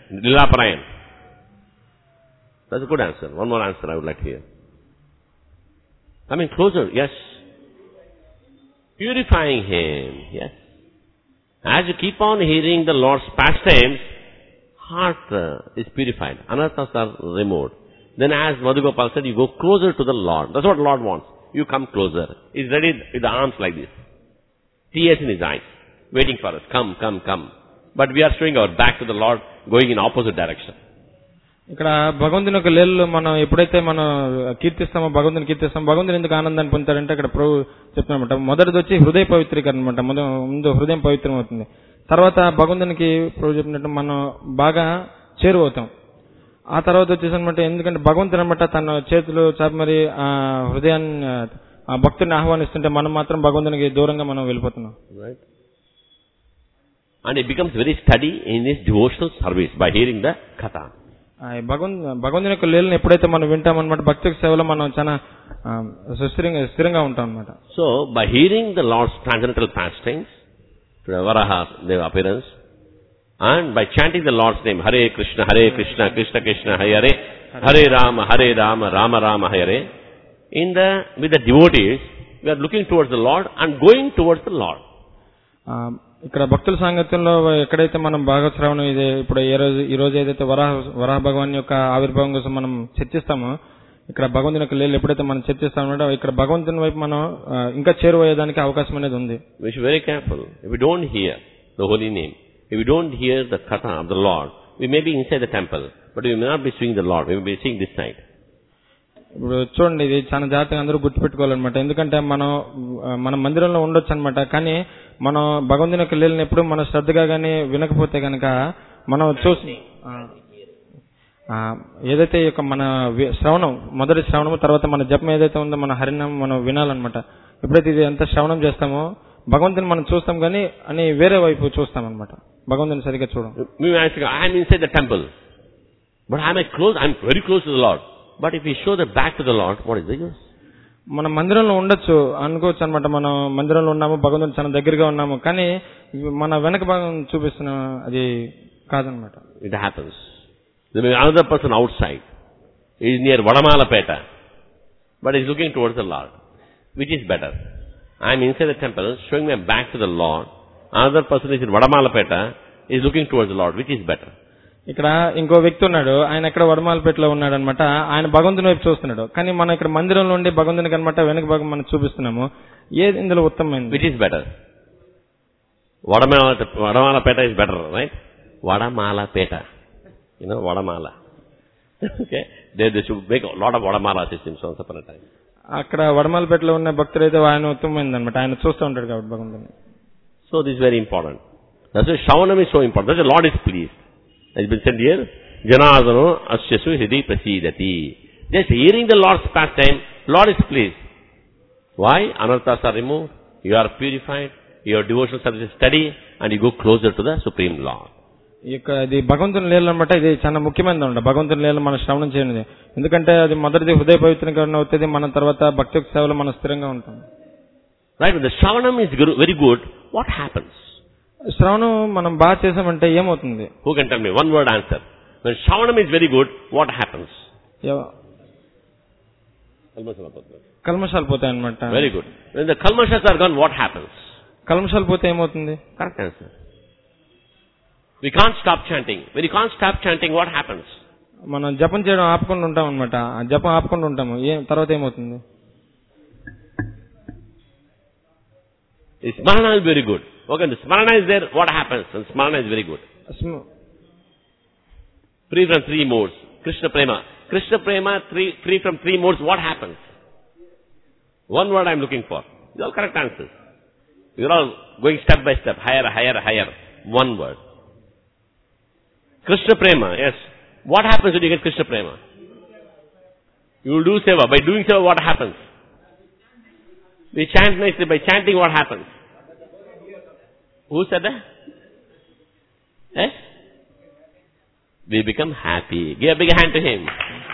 S1: Lilaparayan. That's a good answer. One more answer I would like to hear. Coming closer, yes. Purifying him, yes. As you keep on hearing the Lord's pastimes, heart uh, is purified. Anarthas are removed. Then as Madhugopal said, you go closer to the Lord. That's what the Lord wants. You come closer. He's ready with the arms like this. Tears in his eyes. Waiting for us. Come, come, come. But we are showing our back to the Lord, going in opposite direction.
S2: ఇక్కడ భగవంతుని యొక్క లీలలు మనం ఎప్పుడైతే మనం కీర్తిస్తామో భగవంతుని కీర్తిస్తామో భగవంతుని ఎందుకు ఆనందాన్ని పొందుతాడంటే అక్కడ ప్రభు చెప్తున్నమాట మొదటిది వచ్చి హృదయ పవిత్రీకరణ అనమాట. ముందు హృదయం పవిత్రం అవుతుంది. తర్వాత భగవంతునికి ప్రభు చెప్పినట్టు మనం బాగా చేరువవుతాం. ఆ తర్వాత వచ్చేసి అనమాట ఎందుకంటే భగవంతుని అనమాట తన చేతులు చాపి మరి ఆ హృదయాన్ని ఆ భక్తుని ఆహ్వానిస్తుంటే మనం మాత్రం భగవంతునికి దూరంగా మనం వెళ్ళిపోతున్నాం.
S1: Right. And it becomes very steady in his devotional service by hearing the katha.
S2: భగవంతుని యొక్క లీలను ఎప్పుడైతే మనం వింటామన్నమాట భక్తి సేవలో మనం చాలా స్థిరంగా స్థిరంగా ఉంటాం అనమాట.
S1: So by hearing the Lord's transcendental pastimes, to the Varaha Deva appearance, and by chanting the Lord's name, Hare Krishna, Hare Krishna, Krishna Krishna, Hare Hare, Hare Rama, Hare Rama, Rama Rama, Hare, in the with the devotees, we are looking towards the Lord and going towards the Lord.
S2: ఇక్కడ భక్తుల సాంగత్యంలో ఎక్కడైతే మనం భాగవత శ్రవణం ఇదే ఇప్పుడు ఏ రోజు ఈ రోజు ఏదైతే వరాహ వరాహ భగవాన్ యొక్క ఆవిర్భావం కోసం మనం చర్చిస్తామో ఇక్కడ భగవంతుని యొక్క లీలలు ఎప్పుడైతే మనం చర్చిస్తామో ఇక్కడ భగవంతుని వైపు మనం ఇంకా చేరువయ్యేదానికి అవకాశం అనేది ఉంది.
S1: We should be very careful. If we don't hear the holy name, if we don't hear the katha of the Lord, we may be inside the temple, but we may not be seeing the Lord. We may be seeing this side.
S2: ఇప్పుడు చూడండి ఇది చాలా జాగ్రత్తగా అందరూ గుర్తుపెట్టుకోవాలన్నమాట. ఎందుకంటే మనం మన మందిరంలో ఉండొచ్చు అనమాట. కానీ మనం భగవంతుని యొక్క లీలను ఎప్పుడు మనం శ్రద్ధగా గానీ వినకపోతే కనుక మనం చూసి ఏదైతే యొక్క మన శ్రవణం మొదటి శ్రవణము తర్వాత మన జపం ఏదైతే ఉందో మన హరినామం మనం వినాలన్నమాట. ఎప్పుడైతే ఇది ఎంత శ్రవణం చేస్తామో భగవంతుని మనం చూస్తాం కానీ అని వేరే వైపు చూస్తాం అనమాట. భగవంతుని సరిగ్గా చూడం.
S1: I am inside the temple, but I am close. I am very close to the Lord. But if we show the back to the Lord, what is the use?
S2: మనం మందిరంలో ఉండొచ్చు అనుకోవచ్చు అనమాట. మనం మందిరంలో ఉన్నాము భగవంతుని చాలా దగ్గరగా ఉన్నాము కానీ మన వెనక భాగం చూపిస్తున్న అది కాదనమాట.
S1: It happens. There may be another person outside. He is near Vadamalapeta, but he is looking towards the Lord. Which is better? I am inside the temple, showing my back to the Lord. Another person is in Vadamalapeta, is looking towards the Lord. Which is better?
S2: ఇక్కడ ఇంకో వ్యక్తి ఉన్నాడు. ఆయన ఎక్కడ వడమాలపేటలో ఉన్నాడు అనమాట. ఆయన భగవంతుని వైపు చూస్తున్నాడు. కానీ మనం ఇక్కడ మందిరంలో ఉండి భగవంతునికి అనమాట వెనక భాగం మనం చూపిస్తున్నాము. ఏది ఇందులో ఉత్తమమైనది?
S1: Which is better? Vadamala, Vadamalapeta is better, right? Vadamalapeta. You know, Vadamala. Okay? They, they should make a lot of Vadamala systems once upon a time.
S2: అక్కడ వడమాలపేటలో ఉన్న భక్తులు అయితే ఆయన ఉత్తమమైనది అనమాట. ఆయన చూస్తూ ఉంటాడు కాబట్టి భగవంతుని.
S1: So this is very important. That's why Shravanam is so important. That's why the Lord is pleased. Has been said here, Janardano asyasu hridi prasidati. Just hearing the Lord's pastime, Lord is pleased. Why? Anarthas are removed, you are purified, your devotional service is steady, and you go closer to the Supreme Lord.
S2: ఇది భగవంతుని లీలలు అనమాట. ఇది చాలా ముఖ్యమైనది అనమాట. భగవంతుని లీలలు మనం శ్రవణం చేయండి. ఎందుకంటే అది మొదటిది హృదయ పవిత్రీకరణ అవుతుంది. మన తర్వాత భక్తి సేవలో మనం స్థిరంగా ఉంటాం.
S1: Right, when the Shravanam is very good, what happens?
S2: శ్రవణం మనం బాగా చేసామంటే ఏమవుతుంది?
S1: Who can tell me? One word answer. When Shravanam is very good, what happens?
S2: కల్మషాలు పోతాయి అనమాట.
S1: Very good. When the kalmashas are gone, what happens?
S2: కల్మషాలు పోతే ఏమవుతుంది?
S1: Correct answer. We can't stop chanting. When you can't stop chanting, what happens?
S2: మనం జపం చేయడం ఆపుకుండా ఉంటాం అనమాట. జపం ఆపుకుండా ఉంటాము. ఏం తర్వాత ఏమవుతుంది?
S1: The smarana is very good. Okay, the smarana is there, what happens? And smarana is very good. Free from three modes. Krishna Prema. Krishna Prema, three, free from three modes, what happens? One word I am looking for. These are all correct answers. You are all going step by step, higher, higher, higher. One word. Krishna Prema, yes. What happens when you get Krishna Prema? You will do seva. By doing seva, what happens? We chant nicely. By chanting, what happens? Who said that? Eh? We become happy. Give a big hand to him.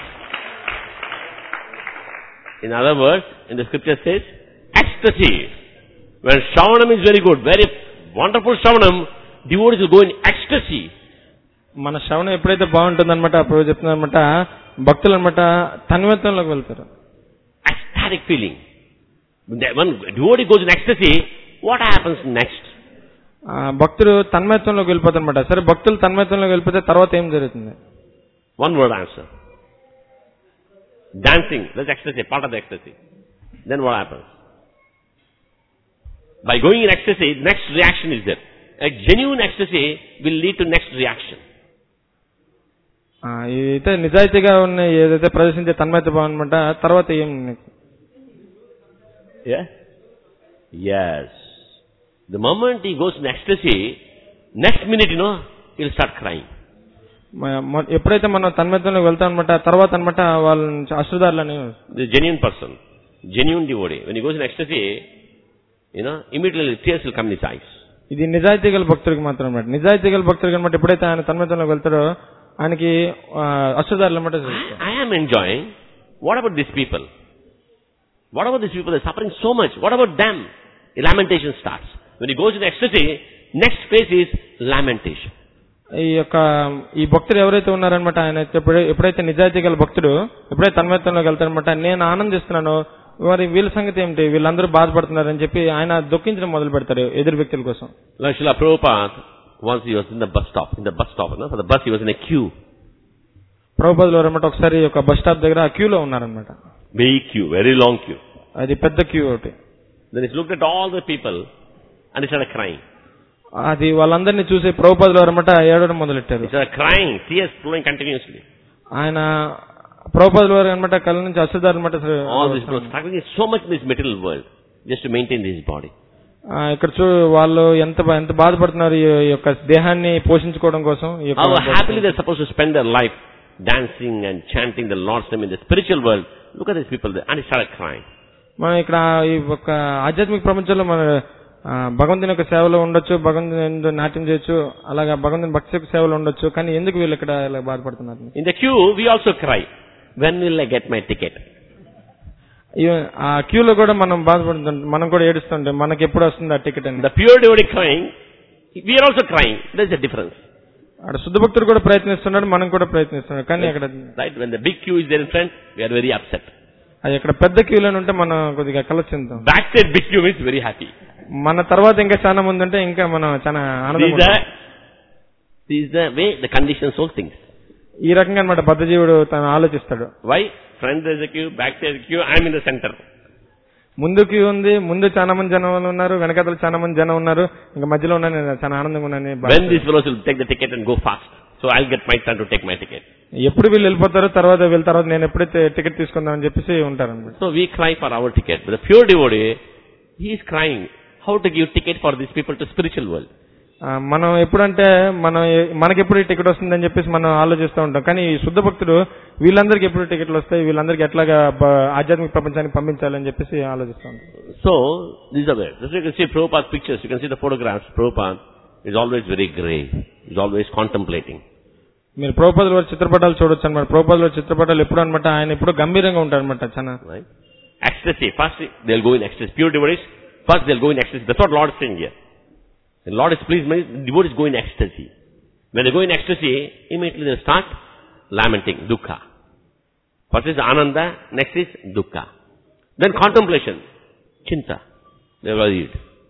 S1: In other words, in the scripture says, ecstasy. When Shravanam is very good, very wonderful Shravanam, devotees will go in ecstasy.
S2: మన శ్రవణం ఎప్పుడైతే బాగుంటుందన్నమాట ప్రభు చెప్తుందన్నమాట భక్తులు అనమాట తన్మయత్వంలోకి వెళ్తారు.
S1: Ecstatic feeling. When devotee goes in ecstasy, what happens next?
S2: భక్తులు తన్మయత్వంలోకి వెళ్ళిపోతారన్నమాట. సరే భక్తులు తన్మయత్వంలోకి వెళ్ళిపోతే తర్వాత ఏం జరుగుతుంది?
S1: One word answer. Dancing, that's ecstasy, part of the ecstasy. Then what happens? By going in ecstasy, next reaction is there. A genuine ecstasy will lead to next reaction.
S2: అయితే నిజాయితీగా ఉన్న ఏదైతే ప్రదర్శించే తన్మయత భావం అనమాట తర్వాత ఏం?
S1: Yeah? Yes. The moment he goes in ecstasy, next minute, you know, he'll start crying.
S2: ఎప్పుడైతే మనం తన్మయత్వంలోకి వెళ్తాం అనమాట తర్వాత అనమాట వాళ్ళ అశ్రుదారులని
S1: the genuine person, genuine devotee, when he goes in ecstasy, you know, immediately tears will come in his eyes.
S2: ఇది నిజాయితీ గల భక్తుడికి మాత్రం అనమాట. నిజాయితీ గల భక్తుడికి అనమాట ఎప్పుడైతే ఆయన తన్మయత్వంలోకి వెళ్తాడో ఆయనకి అశ్రుదారులు అనమాట.
S1: I am enjoying. What about these people? What about these people? They're suffering so much. What about them? The lamentation starts. When he goes in ecstasy, next phase is lamentation.
S2: ఈ యొక్క ఈ భక్తుడు ఎవరైతే ఉన్నారనమాట ఆయన ఎప్పుడైతే నిజాయితీ గల భక్తుడు ఎప్పుడైతే తన్మయత్వంలోకి వెళ్తారనమాట నేను ఆనందిస్తున్నాను మరి వీళ్ళ సంగతి ఏమిటి వీళ్ళందరూ బాధపడుతున్నారని చెప్పి ఆయన దుఃఖించడం మొదలు పెడతారు ఎదురు వ్యక్తుల కోసం.
S1: Like Srila Prabhupada, once he was in the bus stop, in the bus stop, no? For the bus he was in a queue.
S2: ప్రభుపాదులు అనమాట ఒకసారి ఒక బస్ స్టాప్ దగ్గర ఆ క్యూలో ఉన్నారనమాట.
S1: Big queue, very long queue.
S2: అది పెద్ద క్యూ ఒకటి.
S1: Then he looked at all the people and he started crying.
S2: అది వాళ్ళందరినీ చూసి ప్రభుపాదులు అనమాట ఏడవడం మొదలెట్టారు.
S1: He started crying, tears flowing continuously.
S2: ఆయన ప్రభుపాదులు వారు అనమాట కళ్ళ నుంచి అశ్రుదారు అనమాట.
S1: All these people struggling so much in this material world just to maintain this body.
S2: ఇక్కడ చూ వాళ్ళు ఎంత ఎంత బాధపడుతున్నారు ఈ యొక్క దేహాన్ని పోషించుకోవడం కోసం.
S1: How happily they're supposed to spend their life dancing and chanting the Lord's name in the spiritual world. Look at these people there. And he started crying.
S2: మనం ఇక్కడ ఈ ఒక ఆధ్యాత్మిక ప్రపంచంలో మన భగవంతుని యొక్క సేవలో ఉండొచ్చు, భగవంతుని నాట్యం చేయొచ్చు, అలాగా భగవంతుని భక్తి యొక్క సేవలో ఉండొచ్చు. కానీ ఎందుకు వీళ్ళు ఇక్కడ ఇలా బాధపడుతున్నారు?
S1: In the queue we also cry. When will I get my ticket?
S2: ఆ క్యూలో కూడా మనం బాధపడుతుంటాం, మనం కూడా ఏడుస్తుంటాం మనకి ఎప్పుడు వస్తుంది ఆ టికెట్ అని.
S1: The pure devotee crying, we are also crying. There is a difference.
S2: అక్కడ శుద్ధ భక్తుడు కూడా ప్రయత్నిస్తున్నాడు, మనం కూడా ప్రయత్నిస్తున్నాడు. కానీ అక్కడ
S1: right when the big queue is there in front, we are very upset.
S2: అది ఇక్కడ పెద్ద క్యూలో ఉంటే మనం కొద్దిగా కలచింతాం.
S1: Back side big queue means very happy.
S2: మన తర్వాత ఇంకా చాలా మంది ఉంటే ఇంకా మనం చాలా ఆనందంగా.
S1: This is the way the conditioned soul thinks.
S2: ఈ రకంగా అన్నమాట బద్ధజీవుడు తను ఆలోచిస్తాడు.
S1: Why? Front there is a queue, back there is a queue, I am in the center.
S2: ముందు క్యూ ఉంది, ముందు చాలా మంది జనం ఉన్నారు, వెనకాతలు చాలా మంది జనం ఉన్నారు, ఇంకా మధ్యలో ఉన్నాను, నేను చాలా ఆనందంగా ఉన్నాను.
S1: When these fellows will take the ticket and go fast, so I'll get my turn to take my ticket.
S2: ఎప్పుడు వీళ్ళు వెళ్ళిపోతారో తర్వాత వీళ్ళ తర్వాత నేను ఎప్పుడైతే టికెట్ తీసుకుందామని చెప్పేసి ఉంటారు.
S1: So we cry for our ticket, but the pure devotee, he is crying how to give ticket for these people to spiritual world.
S2: మనం ఎప్పుడంటే మనం మనకెప్పుడు ఈ టికెట్ వస్తుందని చెప్పేసి మనం ఆలోచిస్తూ ఉంటాం. కానీ ఈ శుద్ధ భక్తుడు వీళ్ళందరికీ ఎప్పుడు టికెట్లు వస్తాయి, వీళ్ళందరికీ ఎట్లాగా ఆధ్యాత్మిక ప్రపంచానికి పంపించాలని చెప్పేసి ఆలోచిస్తూ ఉంటాం.
S1: So these are there. You can see Prabhupada's pictures, you can see the photographs. Prabhupada is always very grave, is always contemplating.
S2: మీరు ప్రభుపాదుల వారి చిత్రపటాలు చూడొచ్చు అనమాట. ప్రభుపాదుల వారి చిత్రపటాలు ఎప్పుడు అనమాట ఆయన ఎప్పుడు గంభీరంగా ఉంటారు అనమాట. చాలా
S1: ecstasy. First they'll go in ecstasy. Pure devotees, first they'll go in ecstasy. That's what Lord is saying here. The Lord is pleased, devotees go in ecstasy. When they go in ecstasy, immediately they start lamenting, dukkha. First is ananda, next is dukkha. Then contemplation, chinta. They will read.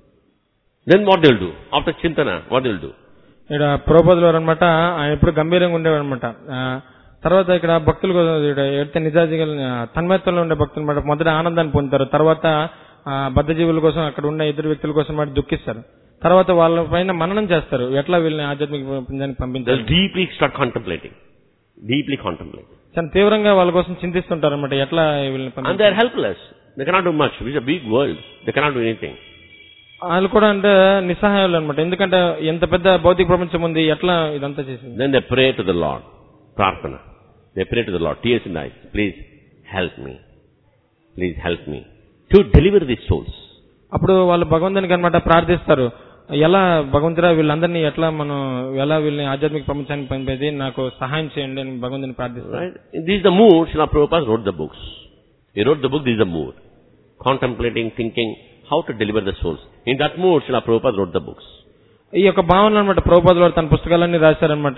S1: Then what they'll do? After chintana, what they'll do?
S2: ఇక్కడ ప్రభుపాదుల వారు అనమాట ఆయన ఎప్పుడు గంభీరంగా ఉండేవారు అనమాట. తర్వాత ఇక్కడ భక్తులు ఎడితే నిజాజీగా తన్మయత్వంలో ఉండే భక్తులు అనమాట మొదట ఆనందాన్ని పొందుతారు. తర్వాత బద్ధజీవుల కోసం అక్కడ ఉన్న ఇద్దరు వ్యక్తుల కోసం మాట దుఃఖిస్తారు. తర్వాత వాళ్ళ పైన మననం చేస్తారు, ఎట్లా వీళ్ళని ఆధ్యాత్మిక ప్రపంచానికి పంపించారు.
S1: Deeply start contemplating, deeply contemplating.
S2: చాలా తీవ్రంగా వాళ్ళ కోసం చింతిస్తుంటారు అనమాట, ఎట్లా వీళ్ళని పంపించారు.
S1: And they are helpless. They cannot do much. It's a big world. They cannot do anything.
S2: వాళ్ళు కూడా అంటే నిస్సహాయాలు అనమాట, ఎందుకంటే ఎంత పెద్ద భౌతిక ప్రపంచం ఉంది, ఎట్లా ఇదంతా చేసింది.
S1: Then they pray to the Lord. Prarthana. They pray to the Lord. Tears in the eyes. Please help me. Please help me to deliver these souls.
S2: అప్పుడు వాళ్ళు భగవంతునికి అనమాట ప్రార్థిస్తారు, ఎలా భగవంతుడా వీళ్ళందరినీ ఎట్లా మనం ఎలా వీళ్ళని ఆధ్యాత్మిక ప్రపంచానికి పంపేది, నాకు సహాయం చేయండి అని భగవంతుని ప్రార్థిస్తారు.
S1: This is the mood. Srila Prabhupada wrote the books. He wrote the book. This is the mood. Contemplating, thinking how to deliver the souls. In that mood, Srila Prabhupada wrote the books.
S2: ఈ యొక్క భావన అనమాట ప్రభుపాదుల వారు తన పుస్తకాలన్నీ రాశారనమాట.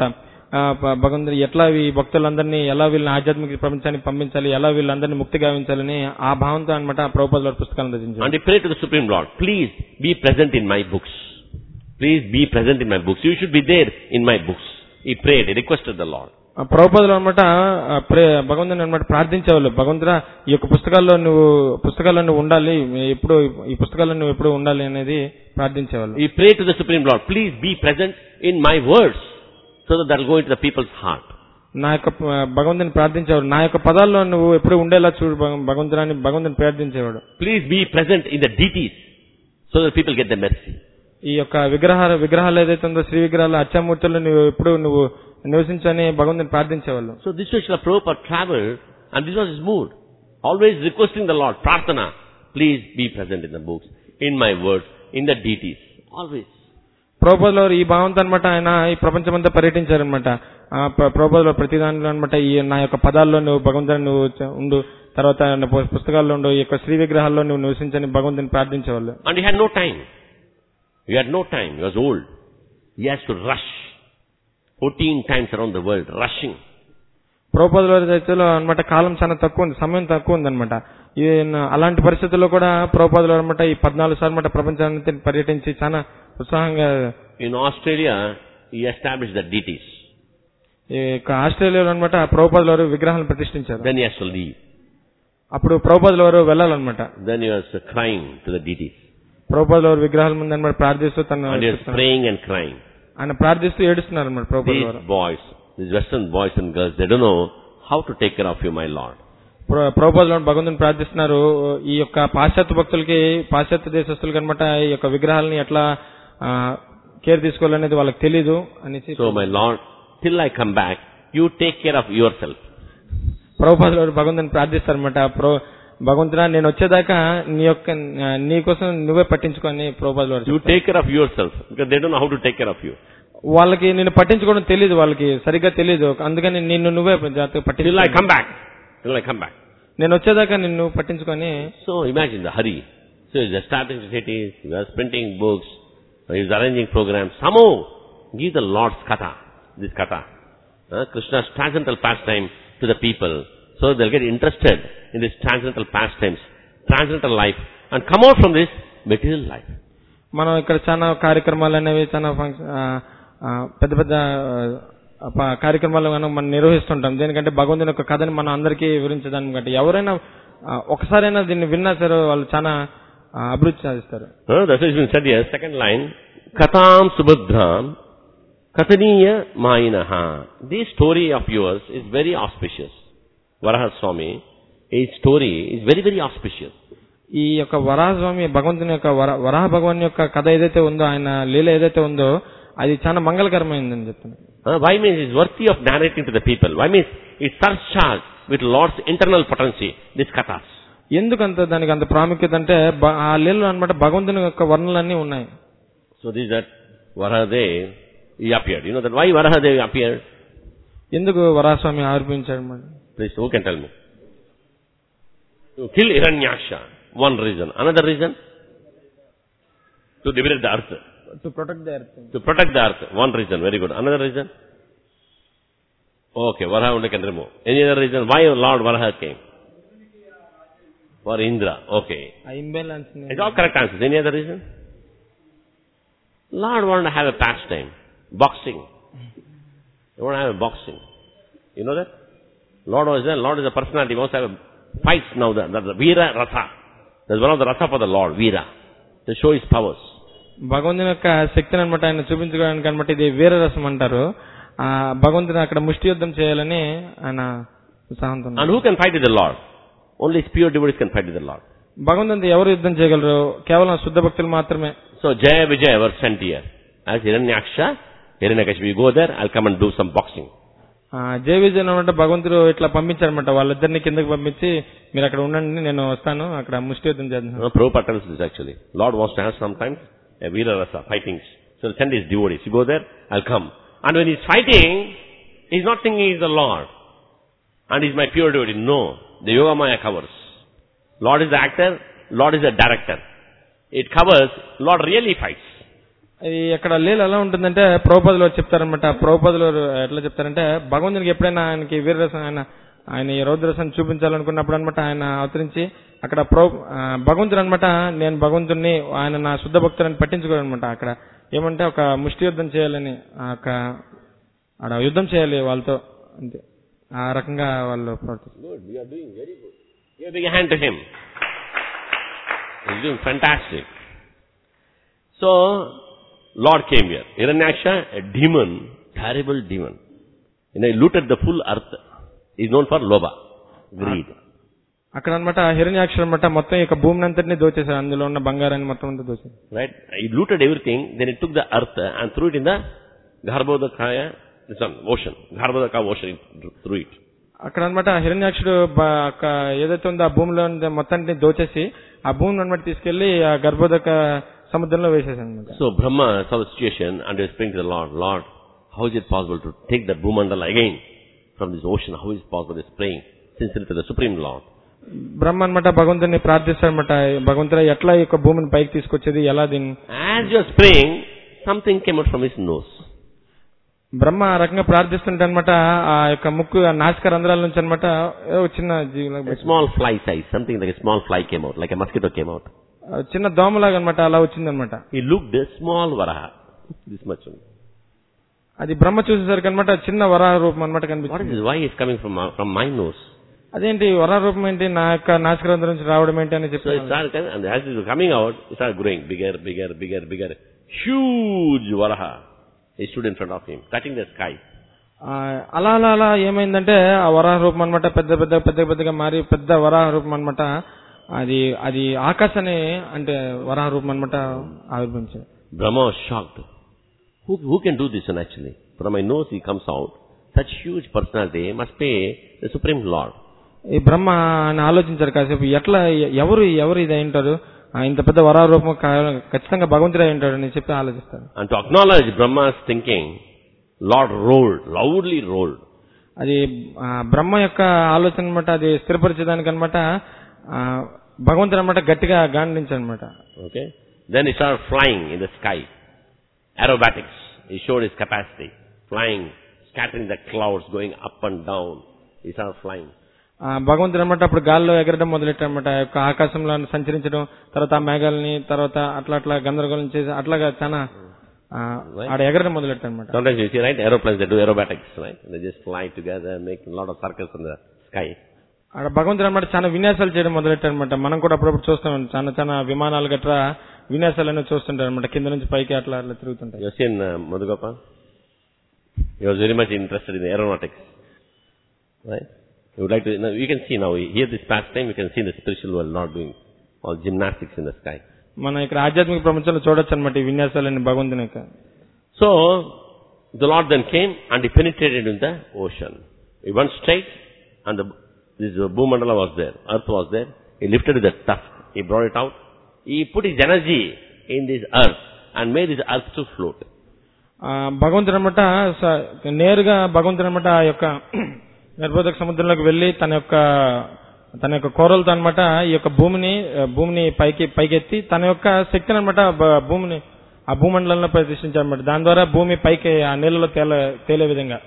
S2: ఆ, ప- భగవంతుడు ఎట్లా ఈ భక్తులందరినీ ఎలా వీళ్ళని ఆధ్యాత్మిక ప్రపంచానికి పంపించాలి, ఎలా వీళ్ళందరినీ ముక్తి గావించాలని ఆ భావంతో అనమాట ఆ ప్రభుపాదుల వారి పుస్తకాలను రచించారు.
S1: And he prayed to the Supreme Lord, please be present in my books. Please be present in my books. You should be there in my books. He prayed, he requested the Lord.
S2: ఆ ప్రభుపాదులు అనమాట భగవంతుని అనమాట ప్రార్థించేవాళ్ళు, భగవంతుడా ఈ యొక్క పుస్తకాల్లో నువ్వు పుస్తకాల్లో నువ్వు ఉండాలి, ఎప్పుడు ఈ పుస్తకాల్లో నువ్వు ఎప్పుడు ఉండాలి అనేది ప్రార్థించేవాళ్ళు.
S1: He prayed to the Supreme Lord, please be present in my words, so that that will go into the people's heart.
S2: నా యొక్క భగవంతుని ప్రార్థించేవాడు, నా యొక్క పదాల్లో నువ్వు ఎప్పుడు ఉండేలా చూడు భగవంతుని భగవంతుని ప్రార్థించేవాడు.
S1: Please be present in the deities, so that people get the mercy.
S2: ఈ యొక్క విగ్రహాలు విగ్రహాలు ఏదైతే ఉందో శ్రీ విగ్రహాలు అచ్చమూర్తులు నువ్వు ఎప్పుడు నువ్వు నివసించని భగవంతుని ప్రార్థించేవాళ్ళు.
S1: So this way Srila Prabhupada traveled, and this was his mood. Always requesting the Lord, prarthana, please be present in the books, in my words, in the deities. Always.
S2: ప్రభుపాదుల వారు ఈ భావంతో అనమాట ఆయన ఈ ప్రపంచమంతా పర్యటించారనమాట. ఆ ప్రభుపాదుల ప్రతి దానిలో అనమాట ఈ నా యొక్క పదాల్లో నువ్వు భగవంతుని నువ్వు చ- ఉండు, తర్వాత నా పు- పుస్తకాల్లో ఉండు, ఈ యొక్క శ్రీ విగ్రహాల్లో నువ్వు నివసించని భగవంతుని ప్రార్థించేవాళ్ళు.
S1: And he had no time. He had no time. He was old. He has to rush. fourteen times around the world, rushing.
S2: ప్రభుపాదుల వారి దశలో అనమాట కాలం చాలా తక్కువ ఉంది, సమయం తక్కువ ఉందన్నమాట. ఈయన అలాంటి పరిస్థితుల్లో కూడా ప్రభుపాదులు అనమాట ఈ పద్నాలుగు సార్లు అనమాట ప్రపంచాన్ని పర్యటించి చాలా ఉత్సాహంగా
S1: In Australia, he established the deities.
S2: ఈ యొక్క ఆస్ట్రేలియాలో అనమాట ప్రభుపాదుల వారు విగ్రహాలను ప్రతిష్ఠించారు.
S1: Then he has to leave.
S2: అప్పుడు ప్రభుపాదుల వారు వెళ్ళాలన్నమాట.
S1: Then he was crying to the deities.
S2: ప్రభుపాదుల వారు విగ్రహాల ముందు అనమాట ప్రార్థిస్తూ తన
S1: And he was praying and crying.
S2: ఆయన ప్రార్థిస్తూ ఏడుస్తున్నారు అనమాట ప్రభుపాదుల
S1: These
S2: వారు.
S1: boys, these Western boys and girls, they don't know how to take care of you, my Lord.
S2: ప్ర- ప్రభుపాదుల వారు భగవంతుని ప్రార్థిస్తున్నారు. ఈ యొక్క పాశ్చాత్య భక్తులకి పాశ్చాత్య దేశస్తులకి అనమాట ఈ యొక్క విగ్రహాలని ఎట్లా కేర్ తీసుకోవాలనేది వాళ్ళకి తెలీదు అనేసి
S1: So, my Lord, till I come back, you take care of yourself.
S2: ప్రభుపాదుల వారు భగవంతుని ప్రార్థిస్తారనమాట. ప్రో భగవంతుడా నేను వచ్చేదాకా నీ యొక్క నీ కోసం నువ్వే పట్టించుకొని ప్రభుపాదుల వారు
S1: You take care of yourself, because they don't know how to take care of you.
S2: వాళ్ళకి నిన్ను పట్టించుకోవడం తెలియదు, వాళ్ళకి సరిగ్గా తెలియదు, అందుకని నిన్ను నువ్వే జాగ్రత్తగా
S1: Till I
S2: పట్టించుకో.
S1: come back. Till I come back.
S2: నేను వచ్చేదాకా నిన్ను పట్టించుకొని.
S1: So imagine the hurry. So he's establishing cities, he was printing books, he was arranging programs. Somehow, give the Lord's katha, this katha, uh, Krishna's transcendental pastime to the people, so they'll get interested in this transcendental pastimes, transcendental life, and come out from this material life.
S2: మనం ఇక్కడ చాలా కార్యక్రమాలు అనేవి చాలా function పెద్ద పెద్ద ఆ, ప- కార్యక్రమాలు మనం మనం నిర్వహిస్తుంటాం. దేనికంటే భగవంతుని యొక్క కథని మనం అందరికీ వివరించడానికంటే ఎవరైనా ఆ, ఒకసారైనా దీన్ని విన్నా సరే వాళ్ళు చాలా ఆ, అభివృద్ధి సాధిస్తారు.
S1: Uh, that's what has been said here, second line, Katam Subhadram, Kataniya Mayinaha. This story of yours is very auspicious. Varaha Swami, his story is very, very auspicious.
S2: ఈ యొక్క వరాహస్వామి భగవంతుని యొక్క వర- వరాహ భగవాన్ యొక్క కథ ఏదైతే ఉందో, ఆయన లీల ఏదైతే ఉందో అది చాలా మంగళకరమైందని చెప్తున్నాను.
S1: Uh, why means it's worthy of narrating to the people? Why means it surcharged with Lord's internal potency, this kathas.
S2: ఎందుకంత దానికి అంత ప్రాముఖ్యత అంటే బ- ఆ లీలలో అన్నమాట భగవంతుని యొక్క వర్ణనలన్నీ ఉన్నాయి.
S1: So this is that Varahadev, he appeared. You know that why Varahadev appeared?
S2: ఎందుకు వరాహస్వామి ఆవిర్భవించాడు మరి?
S1: Please, who can tell me? To kill Hiranyaksha, one reason. Another reason? To liberate the earth.
S2: To protect the earth.
S1: To protect the earth, one reason. Very good. Another reason? Okay, Varaha only can remove. Any other reason? Why Lord Varaha came? For Indra. Okay.
S2: ఆ imbalance ని
S1: It's all correct answers. Any other reason? Lord wanted to have a pastime. Boxing. He wanted to have a boxing. You know that? Lord was there. Lord is a personality. He wants to have a fights now. The, the, the Veera Rasa. There's one of the Rasa for the Lord. Veera. To show his powers.
S2: భగవంతుని యొక్క శక్తిని అనమాట ఆయన చూపించుకోవడానికి అనమాట ఇది వీరరసం అంటారు. ఆ భగవంతుని అక్కడ ముష్టి యుద్ధం చేయాలని ఆయన ఉత్సాహంతో ఉన్నారు.
S1: And who can fight with the Lord? Only pure devotees can fight with the Lord.
S2: భగవంతునితో ఎవరు యుద్ధం చేయగలరు? కేవలం శుద్ధ భక్తులు మాత్రమే.
S1: So Jaya Vijaya were sent here. As Hiranyaksha, Hiranyakashipu, you go there, I'll come and do some boxing.
S2: ఆ జయ విజయన్ అనమాట భగవంతుడు ఇట్లా పంపించారనమాట. వాళ్ళిద్దరిని కిందకి పంపించి మీరు అక్కడ ఉండండి, నేను వస్తాను, అక్కడ ముష్టి యుద్ధం చేద్దాం.
S1: No, Prabhupada tells this actually. Lord wants to have sometimes a Veera Rasa, fightings. So send his devotees. You go there, I'll come. And when he's fighting, he's not thinking he's the Lord. And he's my pure devotee. No. The Yogamaya covers. Lord is the actor, Lord is the director. It covers, Lord really fights.
S2: ఇది అక్కడ లీల ఎలా ఉంటుందంటే ప్రభుపాదులు చెప్తారనమాట. ప్రభుపాదులు ఎట్లా చెప్తారంటే భగవంతునికి ఎప్పుడైనా ఆయనకి వీరరసం ఆయన ఆయన ఈ రౌద్రరసాన్ని చూపించాలనుకున్నప్పుడు అనమాట ఆయన అవతరించి అక్కడ ప్రో భగవంతుడు అనమాట నేను భగవంతుడిని ఆయన నా శుద్ధ భక్తులని పట్టించుకోడు అనమాట. అక్కడ ఏమంటే ఒక ముష్టి యుద్ధం చేయాలని అక్కడ అక్కడ యుద్ధం చేయాలి వాళ్ళతో అంతే. ఆ రకంగా వాళ్ళు ప్రవర్తిస్తారు.
S1: Give a big hand to him. He's doing fantastic. So, Lord came here. Hiranyaksha, a demon, terrible demon. You know, he looted the full earth. He's known for loba, greed.
S2: అక్కడ అనమాట హిరణ్యాక్ష అనమాట మొత్తం ఇక భూమిని అంతటినీ దోచేశారు. అందులో ఉన్న బంగారాన్ని మొత్తం అంతా దోచేశారు.
S1: Right? He looted everything. Then he took the earth and threw it in the Garbhodakaya, this one, ocean. Garbhodaka ocean, he threw it.
S2: అక్కడ అనమాట హిరణ్యాక్షుడు ఏదైతే ఉందో ఆ భూమిలో మొత్తాన్ని దోచేసి ఆ భూమిని అనమాట తీసుకెళ్లి ఆ గర్భోదక సముద్రంలో వేసేసాను అనమాట.
S1: So Brahma saw the situation and he praying to the Lord, Lord, how is it possible to take the Bhumandala again from this ocean? How is it possible? He's praying sincerely to the Supreme Lord.
S2: బ్రహ్మ అనమాట భగవంతుని ప్రార్థిస్తాడనమాట. భగవంతుడు ఎట్లా ఈ యొక్క భూమిని పైకి తీసుకొచ్చేది ఎలా దీన్ని.
S1: As he was praying, something came out from his nose.
S2: బ్రహ్మ ఆ రకంగా ప్రార్థిస్తుంటే అనమాట ఆ యొక్క ముక్కు నాసిక రంధ్రాల నుంచి అనమాట చిన్న జీవి
S1: small fly size something like small fly came out like a mosquito came out.
S2: చిన్న దోమలాగా అనమాట అలా వచ్చిందనమాట.
S1: He looked small Varaha this much.
S2: అది బ్రహ్మ చూసేసరికి అనమాట చిన్న వరాహ రూపం అనమాట కనిపించింది.
S1: Why is coming from from my nose.
S2: అదేంటి వరాహ రూపం ఏంటి నా యొక్క నాసిక రంధ్రం నుంచి రావడం ఏంటి అని చెప్పి
S1: coming out it start growing bigger bigger bigger bigger huge Varaha. He stood in front of him, touching the sky.
S2: అలా అలా అలా ఏమైందంటే ఆ వరాహ రూపం అనమాట పెద్ద పెద్ద పెద్ద పెద్దగా మారి పెద్ద వరాహ రూపం అనమాట అది అది ఆకాశాన్ని అంటే వరాహ రూపం అనమాట ఆవిర్భవించింది.
S1: Brahma was shocked. Who who can do this one actually? From my nose he comes out. Such huge personality must be the Supreme Lord.
S2: ఈ బ్రహ్మ అని ఆలోచించారు కాసేపు ఎట్లా ఎవరు ఎవరు ఇది అయింటారు ఇంత పెద్ద వరాహ రూపం ఖచ్చితంగా భగవంతుడే ఉంటాడు అని చెప్పి ఆలోచిస్తారు.
S1: And to acknowledge Brahma's thinking, Lord rolled, loudly rolled.
S2: అది బ్రహ్మ యొక్క ఆలోచన అనమాట అది స్థిరపరిచేదానికి అనమాట భగవంతుడు అనమాట గట్టిగా గాండించాడు అనమాట.
S1: Okay. Then he started flying in the sky. Aerobatics. He showed his capacity. Flying, scattering the clouds, going up and down. He started flying.
S2: భగవంతుడు అనమాట అప్పుడు గాల్లో ఎగరడం మొదలెట్టారనమాట. యొక్క ఆకాశంలో సంచరించడం తర్వాత ఆ మేఘాలని తర్వాత అట్లా అట్లా గందరగోళం చేసి అట్లాగా చాలా ఆడ ఎగరడం మొదలెట్టారనమాట.
S1: Sometimes you see, right, aeroplanes they do aerobatics, right? They just fly together, make a lot of circles in the sky.
S2: ఆడ భగవంతుడు అనమాట చాలా విన్యాసాలు చేయడం మొదలెట్టారనమాట. మనం కూడా అప్పుడప్పుడు చూస్తాం చాలా చాలా విమానాలు గట్రా విన్యాసాలను చూస్తుంటారు అనమాట. కింద నుంచి పైకి అట్లా అట్లా తిరుగుతుంటాయి.
S1: You seen uh, Madhugopal? He was very much interested in aeronautics, right? You would like to, you, know, you can see now, here this pastime, you can see in the spiritual world not doing all gymnastics in the sky.
S2: మనం ఇక్కడ ఆధ్యాత్మిక ప్రపంచంలో చూడొచ్చు అనమాట ఈ విన్యాసాలని భగవంతుని యొక్క.
S1: So, the Lord then came and he penetrated in the ocean. He went straight and the, this Bhumandala was there, earth was there. He lifted the tusk, he brought it out. He put his energy in this earth and made this earth to float.
S2: భగవంతుడు అనమాట నేరుగా భగవంతుడు అనమాట ఆ యొక్క గర్భోదక సముద్రంలోకి వెళ్లి తన యొక్క తన యొక్క కోరలతో అనమాట ఈ యొక్క భూమిని భూమిని పైకి పైకెత్తి తన యొక్క శక్తిని అనమాట భూమిని ఆ భూమండలంలో ప్రతిష్ఠించారన్నమాట. దాని ద్వారా భూమి పైకి ఆ నీళ్ళలో తేలే తేలే విధంగా.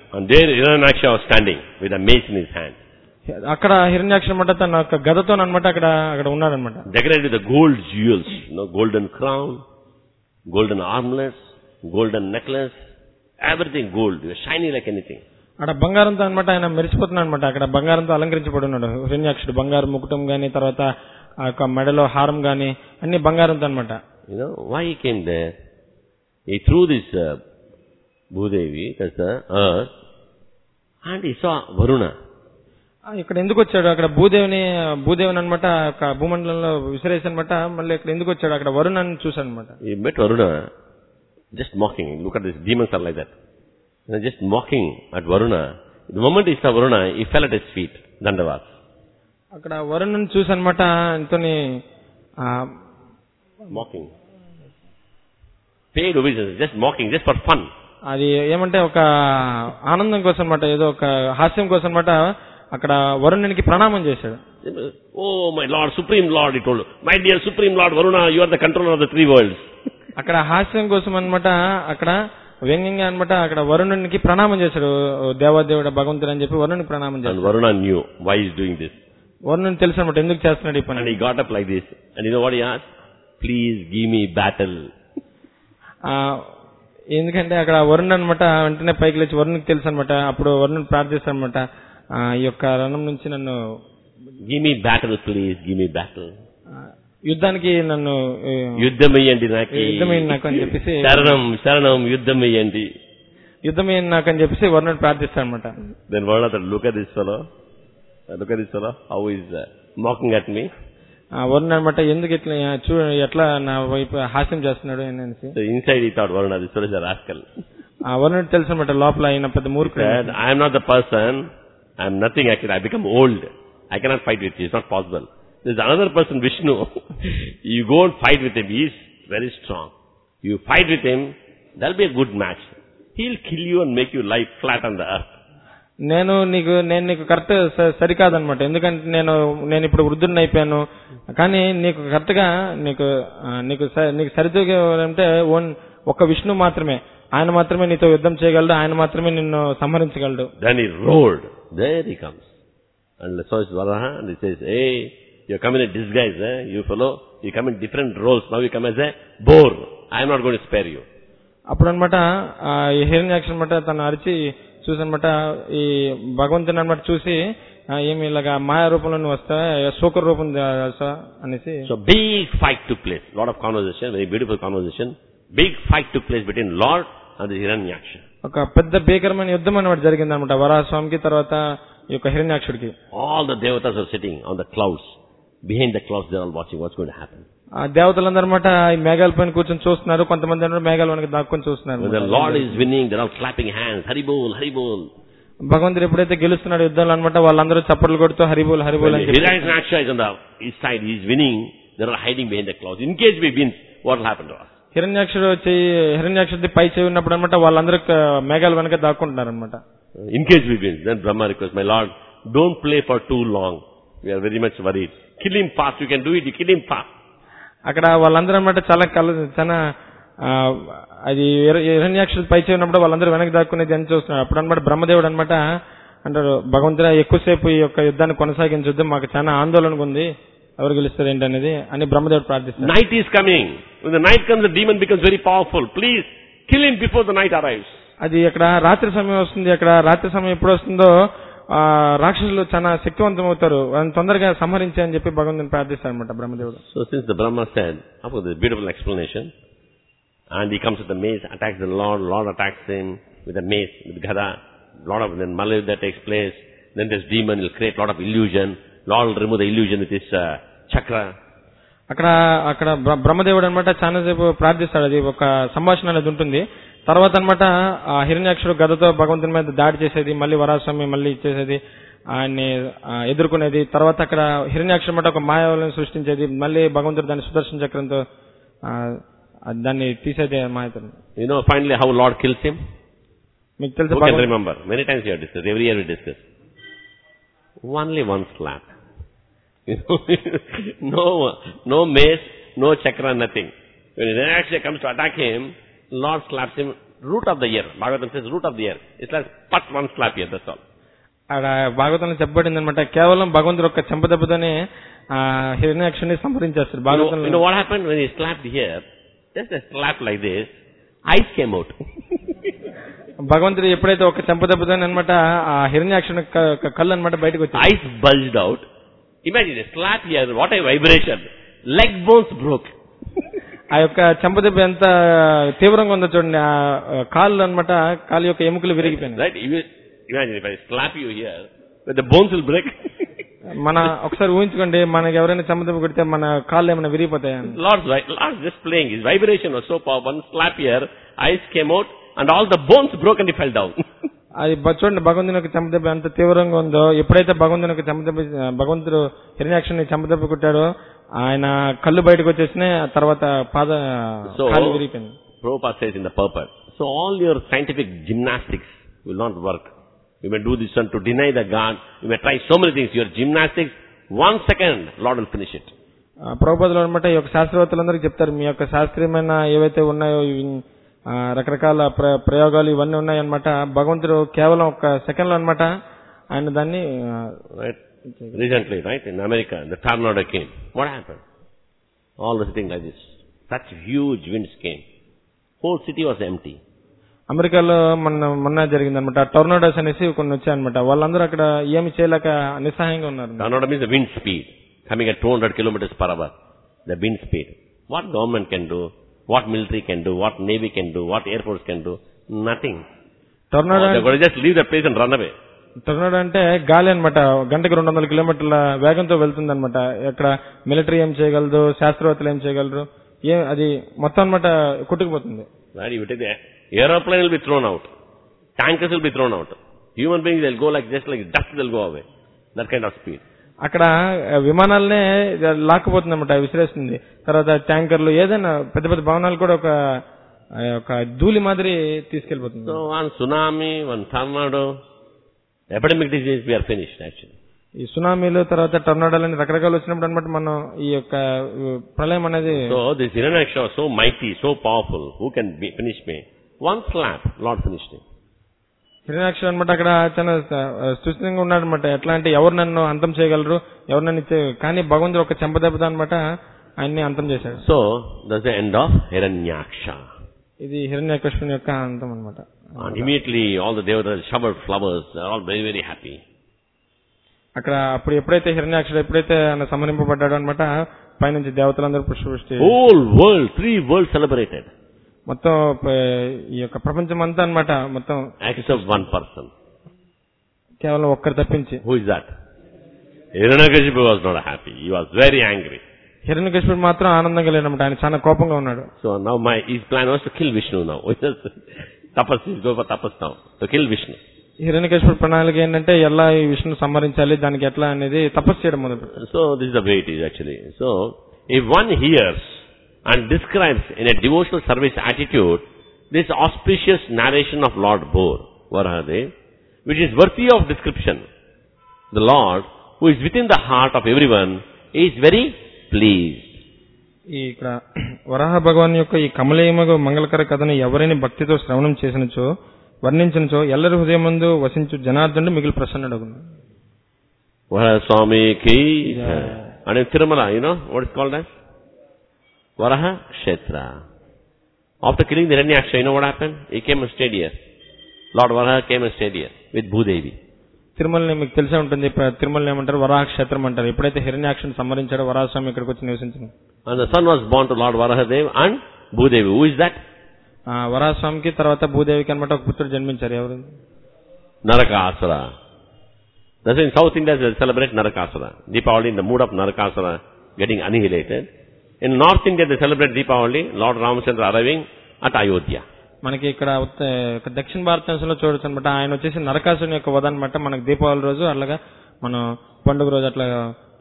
S2: అక్కడ హిరణ్యాక్ష అనమాట తన యొక్క గదతో అనమాట అక్కడ అక్కడ ఉన్నాడనమాట.
S1: Decorated with gold jewels, you know, golden crown, golden armlets, golden necklace, everything gold, shiny like anything.
S2: అక్కడ బంగారంతో అనమాట ఆయన మెరిసిపోతున్నాడు అనమాట. అక్కడ బంగారంతో అలంకరించబడి ఉన్నాడు హిరణ్యాక్షుడు. బంగారు ముకుటం గాని తర్వాత ఆ యొక్క మెడలో హారం గాని అన్ని బంగారంతో అనమాట.
S1: You know why he came there? He threw this uh, Bhudevi, that's the earth, and he saw Varuna.
S2: ఇక్కడ ఎందుకు వచ్చాడు? అక్కడ భూదేవిని భూదేవిని అనమాట ఒక భూమండలంలో విసిరేసి అనమాట. మళ్ళీ ఇక్కడ ఎందుకు వచ్చాడు? అక్కడ వరుణని చూశాడు అనమాట.
S1: He met Varuna, just mocking. Look at this, demons are like that. Just mocking at Varuna. The moment he saw Varuna, he fell at his feet. Dandavas.
S2: అక్కడ వరుణని చూసి అనమాట ఎంతోని
S1: mocking. Paid obeisance, just mocking, just for fun.
S2: అది ఏమంటే ఒక ఆనందం కోసం అనమాట, ఏదో ఒక హాస్యం కోసం అనమాట అక్కడ వరుణునికి ప్రణామం చేశాడు.
S1: Oh my Lord, Supreme Lord, he told. My dear Supreme Lord Varuna, you are the controller of the three worlds.
S2: అక్కడ హాస్యం కోసం అన్నమాట అక్కడ వ్యంగ్యంగా అన్నమాట అక్కడ వరుణునికి ప్రణామం చేశాడు. దేవాదేవుడు భగవంతుడు అని చెప్పి వరుణునికి ప్రణామం
S1: And
S2: చేశాడు.
S1: Varuna knew why he's doing this.
S2: వరుణునికి తెలుసు అన్నమాట ఎందుకు చేస్తున్నాడు ఈ
S1: And
S2: పని.
S1: he got up like this. And you know what he asked? Please give me battle.
S2: ఆ, ఎందుకంటే అక్కడ వరుణ్ అనమాట వెంటనే పైకి లేచి వరుణ్కి తెలుసు అనమాట. అప్పుడు వరుణ్ ప్రార్థిస్తాడు అనమాట, ఈ యొక్క రణం నుంచి నన్ను
S1: Give me battle, please. Give me battle.
S2: ఆ, యుద్ధానికి నన్ను ఆ,
S1: యుద్ధమయ్యండి నాకు.
S2: యుద్ధమయ్యండి నాకు అని చెప్పేసి
S1: శరణం శరణం యుద్ధమయ్యండి.
S2: యుద్ధమయ్యండి నాకు అని చెప్పేసి వరుణుడు ప్రార్థిస్తాడు అనమాట.
S1: Then Varuna said, look at this fellow. Look at this fellow. How he is uh, mocking at me.
S2: Varun అనమాట ఎందుకు ఇట్లా చూ ఎట్లా నా వైపు హాస్యం చేస్తున్నాడు అనేసి.
S1: So inside he thought, Varuna, this fellow is a rascal.
S2: ఆ వరుణుడు తెలుసు అనమాట లోపల ఆయన పెద్ద మూర్ఖుడు.
S1: Said, I am not the person. I am nothing actually. I become old. I cannot fight with you. It's not possible. There is another person, Vishnu. You go and fight with him. He is very strong. You fight with him, there will be a good match. He will kill you and make you lie flat on the earth.
S2: నేను నీకు నేను నీకు correct సరికాదనమాట. ఎందుకంటే నేను నేను ఇప్పుడు వృద్ధుడిని అయిపోయాను. కానీ నీకు కరెక్ట్ గా నీకు ఆ, నీకు స- నీకు సరితూగే ఓన్ ఒక్క విష్ణు మాత్రమే. ఆయన మాత్రమే నీతో యుద్ధం చేయగలడు. ఆయన మాత్రమే నిన్ను సంహరించగలడు.
S1: Then he roared. There he comes. And so is Varaha, and he says, hey, you come in a disguise, eh? You fellow. You come in different roles. Now you come as a boar. I am not going to spare you.
S2: అప్పుడు అనమాట ఈ హిరణ్యాక్ష అనమాట తను అరిచి చూసి అనమాట ఈ భగవంతుని అనమాట చూసి ఆ, ఏమి ఇలాగా మాయా రూపంలో నువ్వు వస్తా శూకర రూపం వస్తా అనేసి.
S1: So big fight took place. Lot of conversation, very beautiful conversation. Big fight took place between Lord and the Hiranyaksha.
S2: ఒక పెద్ద భీకరమైన యుద్ధం అనమాట జరిగింది అనమాట వరాహస్వామికి తర్వాత ఈ యొక్క హిరణ్యాక్షుడికి.
S1: All the devatas are sitting on the clouds. Behind the clouds they are all watching what's going to happen.
S2: ఆ దేవతలందరూ అనమాట ఈ మేఘాల పైన కూర్చొని చూస్తున్నారు. కొంతమంది అనమాట మేఘాల వెనక దాక్కొని చూస్తున్నారు.
S1: When the Lord is winning, they're all clapping hands. Haribol, Haribol.
S2: భగవంతుడు ఎప్పుడైతే గెలుస్తున్నాడు యుద్ధంలో అనమాట వాళ్ళందరూ చప్పట్లు కొడుతూ హరిబోల్ హరిబోల్
S1: When
S2: అని
S1: the
S2: చెప్పి.
S1: Hiranyaksha is on the his side, he is winning. They're all hiding behind the clouds. In case we win, what will happen to us?
S2: హిరణ్యాక్షుడు చెయ్యి హిరణ్యాక్షుడి పై చెవి ఉన్నప్పుడు అనమాట వాళ్ళందరూ క- మేఘాల వెనక దాక్కుంటున్నారు అనమాట.
S1: In case we win, then Brahma requests, my Lord, don't play for too long. We are very much worried. Kill him fast. You can do it. You kill him fast.
S2: అక్కడ వాళ్ళందరూ అనమాట చాలా కల చాలా ఆ, అది హిరణ్యాక్షుడి పై చెవి ఉన్నప్పుడు వాళ్ళందరూ వెనక్కి దాక్కునేది అని చూస్తున్నారు. అప్పుడు అనమాట బ్రహ్మదేవుడు అనమాట అంటారు, భగవంతుడా ఎక్కువసేపు ఈ యొక్క యుద్ధాన్ని కొనసాగించొద్దు, మాకు చాలా ఆందోళనగా ఉంది, ఎవరు గెలుస్తారు ఏంటనేది అని బ్రహ్మదేవుడు ప్రార్థిస్తారు.
S1: Night is coming. When the night comes, the demon becomes very powerful. Please kill him before the night arrives.
S2: అది అక్కడ రాత్రి సమయం వస్తుంది. అక్కడ రాత్రి సమయం ఎప్పుడు వస్తుందో ఆ రాక్షసులు చాలా శక్తివంతం అవుతారు, వాళ్ళని తొందరగా సంహరించే అని చెప్పి భగవంతుని ప్రార్థిస్తారు అనమాట బ్రహ్మదేవుడు.
S1: So since the Brahma said, of course, there's a beautiful explanation, and he comes with the mace, attacks the Lord, Lord attacks him with the mace, with Gada, lot of, then Malayuddha takes place, then this demon will create lot of illusion, Lord will remove the illusion with his uh, chakra.
S2: అక్కడ అక్కడ బ్ర- బ్రహ్మదేవుడు అనమాట చాలా సేపు ప్రార్థిస్తాడు. అది ఒక సంభాషణ అనేది ఉంటుంది. తర్వాత అనమాట ఆ హిరణ్యాక్షుడు గదతో భగవంతుని మీద దాడి చేసేది, మళ్ళీ వరాస్వామి మళ్ళీ ఇచ్చేసేది, ఆయన్ని ఆ, ఎదుర్కొనేది. తర్వాత అక్కడ హిరణ్యాక్షుడు అనమాట ఒక మాయాలను సృష్టించేది, మళ్ళీ భగవంతుడు దాన్ని సుదర్శన చక్రంతో ఆ, దాన్ని తీసేది మాయతో.
S1: You know finally how Lord kills him?
S2: మీకు తెలుసు
S1: Who can
S2: భగవంతుడు-
S1: remember? Many times we have discussed, every year we discuss. Only one slap. You know, no, no mace, no chakra, nothing. When he actually comes to attack him, Lord slaps him root of the ear. Bhagavatam says root of the ear. It's like pat one slap here, that's all.
S2: అక్కడ భాగవతంలో చెప్పబడింది అనమాట, కేవలం భగవంతుడు ఒక చెంపదెబ్బతోనే ఆ హిరణ్యాక్షుని సంహరించేస్తారు.
S1: You know, you know
S2: భాగవతంలో
S1: what happened when he slapped here? Just a slap like this, eyes came out.
S2: భగవంతుడు ఎప్పుడైతే ఒక చెంపదెబ్బతోనే అనమాట ఆ హిరణ్యాక్షుని క- క- కళ్ళు అనమాట బయటకు వచ్చాయి.
S1: Eyes bulged out. Imagine a slap here, what a vibration. Leg bones broke.
S2: ఆ యొక్క చెంపదెబ్బ ఎంత తీవ్రంగా ఉందో చూడండి. ఆ కాళ్ళు అనమాట కాలు యొక్క ఎముకలు విరిగిపోయినాయి.
S1: Right? You- Imagine if I slap you here, the bones will break.
S2: మన ఒకసారి ఊహించుకోండి, మనకి ఎవరైనా చెంపదెబ్బ కొడితే మన కాళ్ళు ఏమైనా విరిగిపోతాయని.
S1: Lord's, vi- Lord's just playing. His vibration was so powerful. One slap here, eyes came out, and all the bones broke and he fell down.
S2: అది బ- చూడండి భగవంతుని యొక్క చెంపదెబ్బ ఎంత తీవ్రంగా ఉందో. ఎప్పుడైతే భగవంతుని యొక్క చెంపదెబ్బ భగవంతుడు హిరణ్యాక్షుని చెంపదెబ్బ కొట్టాడో ఆయన కళ్ళు బయటకు వచ్చేసినాయి. ఆ తర్వాత పాద
S1: So,
S2: కాళ్ళు విరిగిపోయింది.
S1: Prabhupada says in the purport, so all your scientific gymnastics will not work. You may do this one to deny the God. You may try so many things. Your gymnastics, one second, Lord will finish it.
S2: ప్రభుపాదులు అనమాట ఈ యొక్క శాస్త్రవేత్తలందరికీ చెప్తారు, మీ యొక్క శాస్త్రీయమైన ఏవైతే ఉన్నాయో ఇవి ఆ, రకరకాల ప్ర ప్రయోగాలు ఇవన్నీ ఉన్నాయన్నమాట. భగవంతుడు కేవలం ఒక సెకండ్ లో అనమాట ఆయన దాన్ని
S1: Right? Recently, right, in America, the tornado came. What happened? All the sitting like this. Such huge winds came. Whole city was empty.
S2: అమెరికాలో మొన్న మొన్న జరిగిందనమాట. టొర్నాడోస్ అనేసి కొన్ని వచ్చాయన్నమాట. వాళ్ళందరూ అక్కడ ఏమి చేయలేక నిస్సహాయంగా ఉన్నారు.
S1: Tornado means the wind speed, coming at two hundred kilometers per hour. The wind speed. What government can do? What military can do? What navy can do? What air force can do? Nothing.
S2: టొర్నాడో
S1: Oh, they're going to just leave the place and run away.
S2: టొర్నాడో అంటే గాలి అనమాట. గంటకు రెండు వందల కిలోమీటర్ల వేగంతో వెళ్తుంది అనమాట. ఇక్కడ మిలిటరీ ఏం చేయగలదు, శాస్త్రవేత్తలు ఏం చేయగలరు, ఏ అది మొత్తం అనమాట కొట్టుకుపోతుంది.
S1: Right? You take the aeroplane will be thrown out. Tankers will be thrown out. Human beings, they'll go like just like dust, they'll go away. That kind of speed.
S2: అక్కడ విమానాలనే లాక్కుపోతుంది అనమాట, విసిరేస్తుంది. తర్వాత ట్యాంకర్లు ఏదైనా పెద్ద పెద్ద భవనాలు కూడా ఒక ఒక ధూళి మాదిరి తీసుకెళ్లిపోతుంది.
S1: So one tsunami, one tornado, epidemic disease, we are finished actually.
S2: ఈ సునామీలు తర్వాత టొర్నాడోలు అని రకరకాలు వచ్చినప్పుడు అనమాట మనం ఈ యొక్క ప్రళయం అనేది.
S1: So this Hiranyaksha was so mighty, so powerful. Who can be, finish me? One slap, Lord finished him.
S2: హిరణ్యాక్షుడు అనమాట అక్కడ చాలా సుస్థిరంగా ఉన్నాడు అనమాట. ఎట్లా అంటే ఎవరు నన్ను అంతం చేయగలరు, ఎవరు నన్ను ఇచ్చే, కానీ భగవంతుడు ఒక చెంపదెబ్బతో అనమాట ఆయన్ని అంతం చేశాడు.
S1: So that's the end of Hiranyaksha.
S2: ఇది హిరణ్యకశిపుని యొక్క అంతం అనమాట.
S1: And immediately all the devatas showered flowers. They are all very very happy.
S2: అక్కడ అప్పుడు ఎప్పుడైతే హిరణ్యాక్షుడు ఎప్పుడైతే ఆయన సంహరింపబడ్డాడు అనమాట, పైనుంచి దేవతలందరూ పుష్పవృష్టి.
S1: Whole world, three worlds celebrated.
S2: మొత్తం ఈ యొక్క ప్రపంచం అంతా అనమాట మొత్తం
S1: Except one person.
S2: కేవలం ఒక్కరు తప్పించి.
S1: Who is that? Hiranyakashipu was not happy. He was very angry.
S2: హిరణ్యకశిపుడు మాత్రం ఆనందంగా లేనమాట, ఆయన చాలా కోపంగా ఉన్నాడు.
S1: So now my his plan was to kill Vishnu now. Tapas, he's go for tapas now. To kill Vishnu.
S2: హిరణ్యకశిపుడు ప్రణాళిక ఏంటంటే ఎలా ఈ విష్ణు సంహరించాలి, దానికి ఎట్లా అనేది తపస్సు చేయడం మొదలు.
S1: So this is the way it is actually. So if one hears and describes in a devotional service attitude this auspicious narration of Lord Bor, Varahadev, which is worthy of description, the Lord, who is within the heart of everyone, is very pleased.
S2: ఈ ఇక్కడ వరాహ భగవాన్ యొక్క ఈ కమలేయమగు మంగళకర కథను ఎవరైనా భక్తితో శ్రవణం చేసినచో వర్ణించినచో ఎల్లరి హృదయమందు వసించు జనార్దనుడు మిగిలి ప్రసన్నుడగును.
S1: Varaha Swami ki. And in Tirumala, you know what is called as? Varaha Kshetra. After killing the Hiranyaksha, you know what happened? He came and stayed here. Lord Varaha came and stayed here with Bhudevi.
S2: తిరుమలని మీకు తెలిసే ఉంటుంది. తిరుమలని ఏమంటారు? వరాహ క్షేత్రం అంటారు. ఎప్పుడైతే హిరణ్యాక్షుని సంహరించాడో వరాహస్వామి ఇక్కడికి వచ్చి నివసించారు.
S1: And the son was born to Lord Varahadev and Bhudevi. Who is that?
S2: వరాహస్వామికి తర్వాత భూదేవికి అనమాట ఒక పుత్రుడు జన్మించారు. ఎవరు?
S1: Narakasura. That's in South India they celebrate Narakasura. Deepavali in the mood of Narakasura getting annihilated. In North India they celebrate Deepavali, Lord Ramachandra arriving at Ayodhya.
S2: మనకి ఇక్కడ దక్షిణ భారతదేశంలో చూడొచ్చు అనమాట. ఆయన వచ్చేసి నరకాసుని యొక్క వధ అనమాట. మనకి దీపావళి రోజు అట్లాగా మనం పండుగ రోజు అట్లా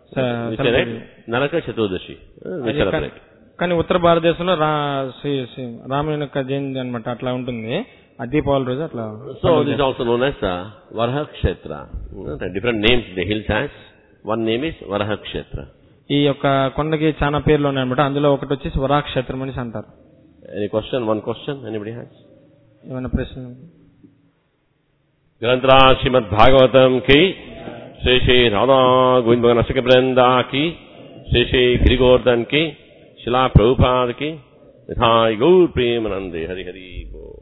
S1: నరక చతుర్దశి.
S2: కానీ ఉత్తర భారతదేశంలో రాముని యొక్క జయంతి అనమాట అట్లా ఉంటుంది. ఆ దీపావళి రోజు అట్లా.
S1: So this is also known as uh, Varaha Kshetra. Different names the hills has. One name is Varaha Kshetra.
S2: ఈ యొక్క కొండకి చాలా పేర్లు ఉన్నాయన్నమాట. అందులో ఒకటి వచ్చేసి వరాహ క్షేత్రం అని అంటారు.
S1: Any question? One question? Anybody has?
S2: ఏమైనా ప్రశ్న?
S1: గ్రంథరా శ్రీమద్ భాగవతం కి శ్రీ శ్రీ రాధా గోవింద భగవాన్ అష్టక బృంద కి శ్రీ శ్రీ గిరిగోర్ధన్ కి శిలా ప్రభుపాద్ కి యథా గౌర్ ప్రేమానందే హరి హరి బోల్.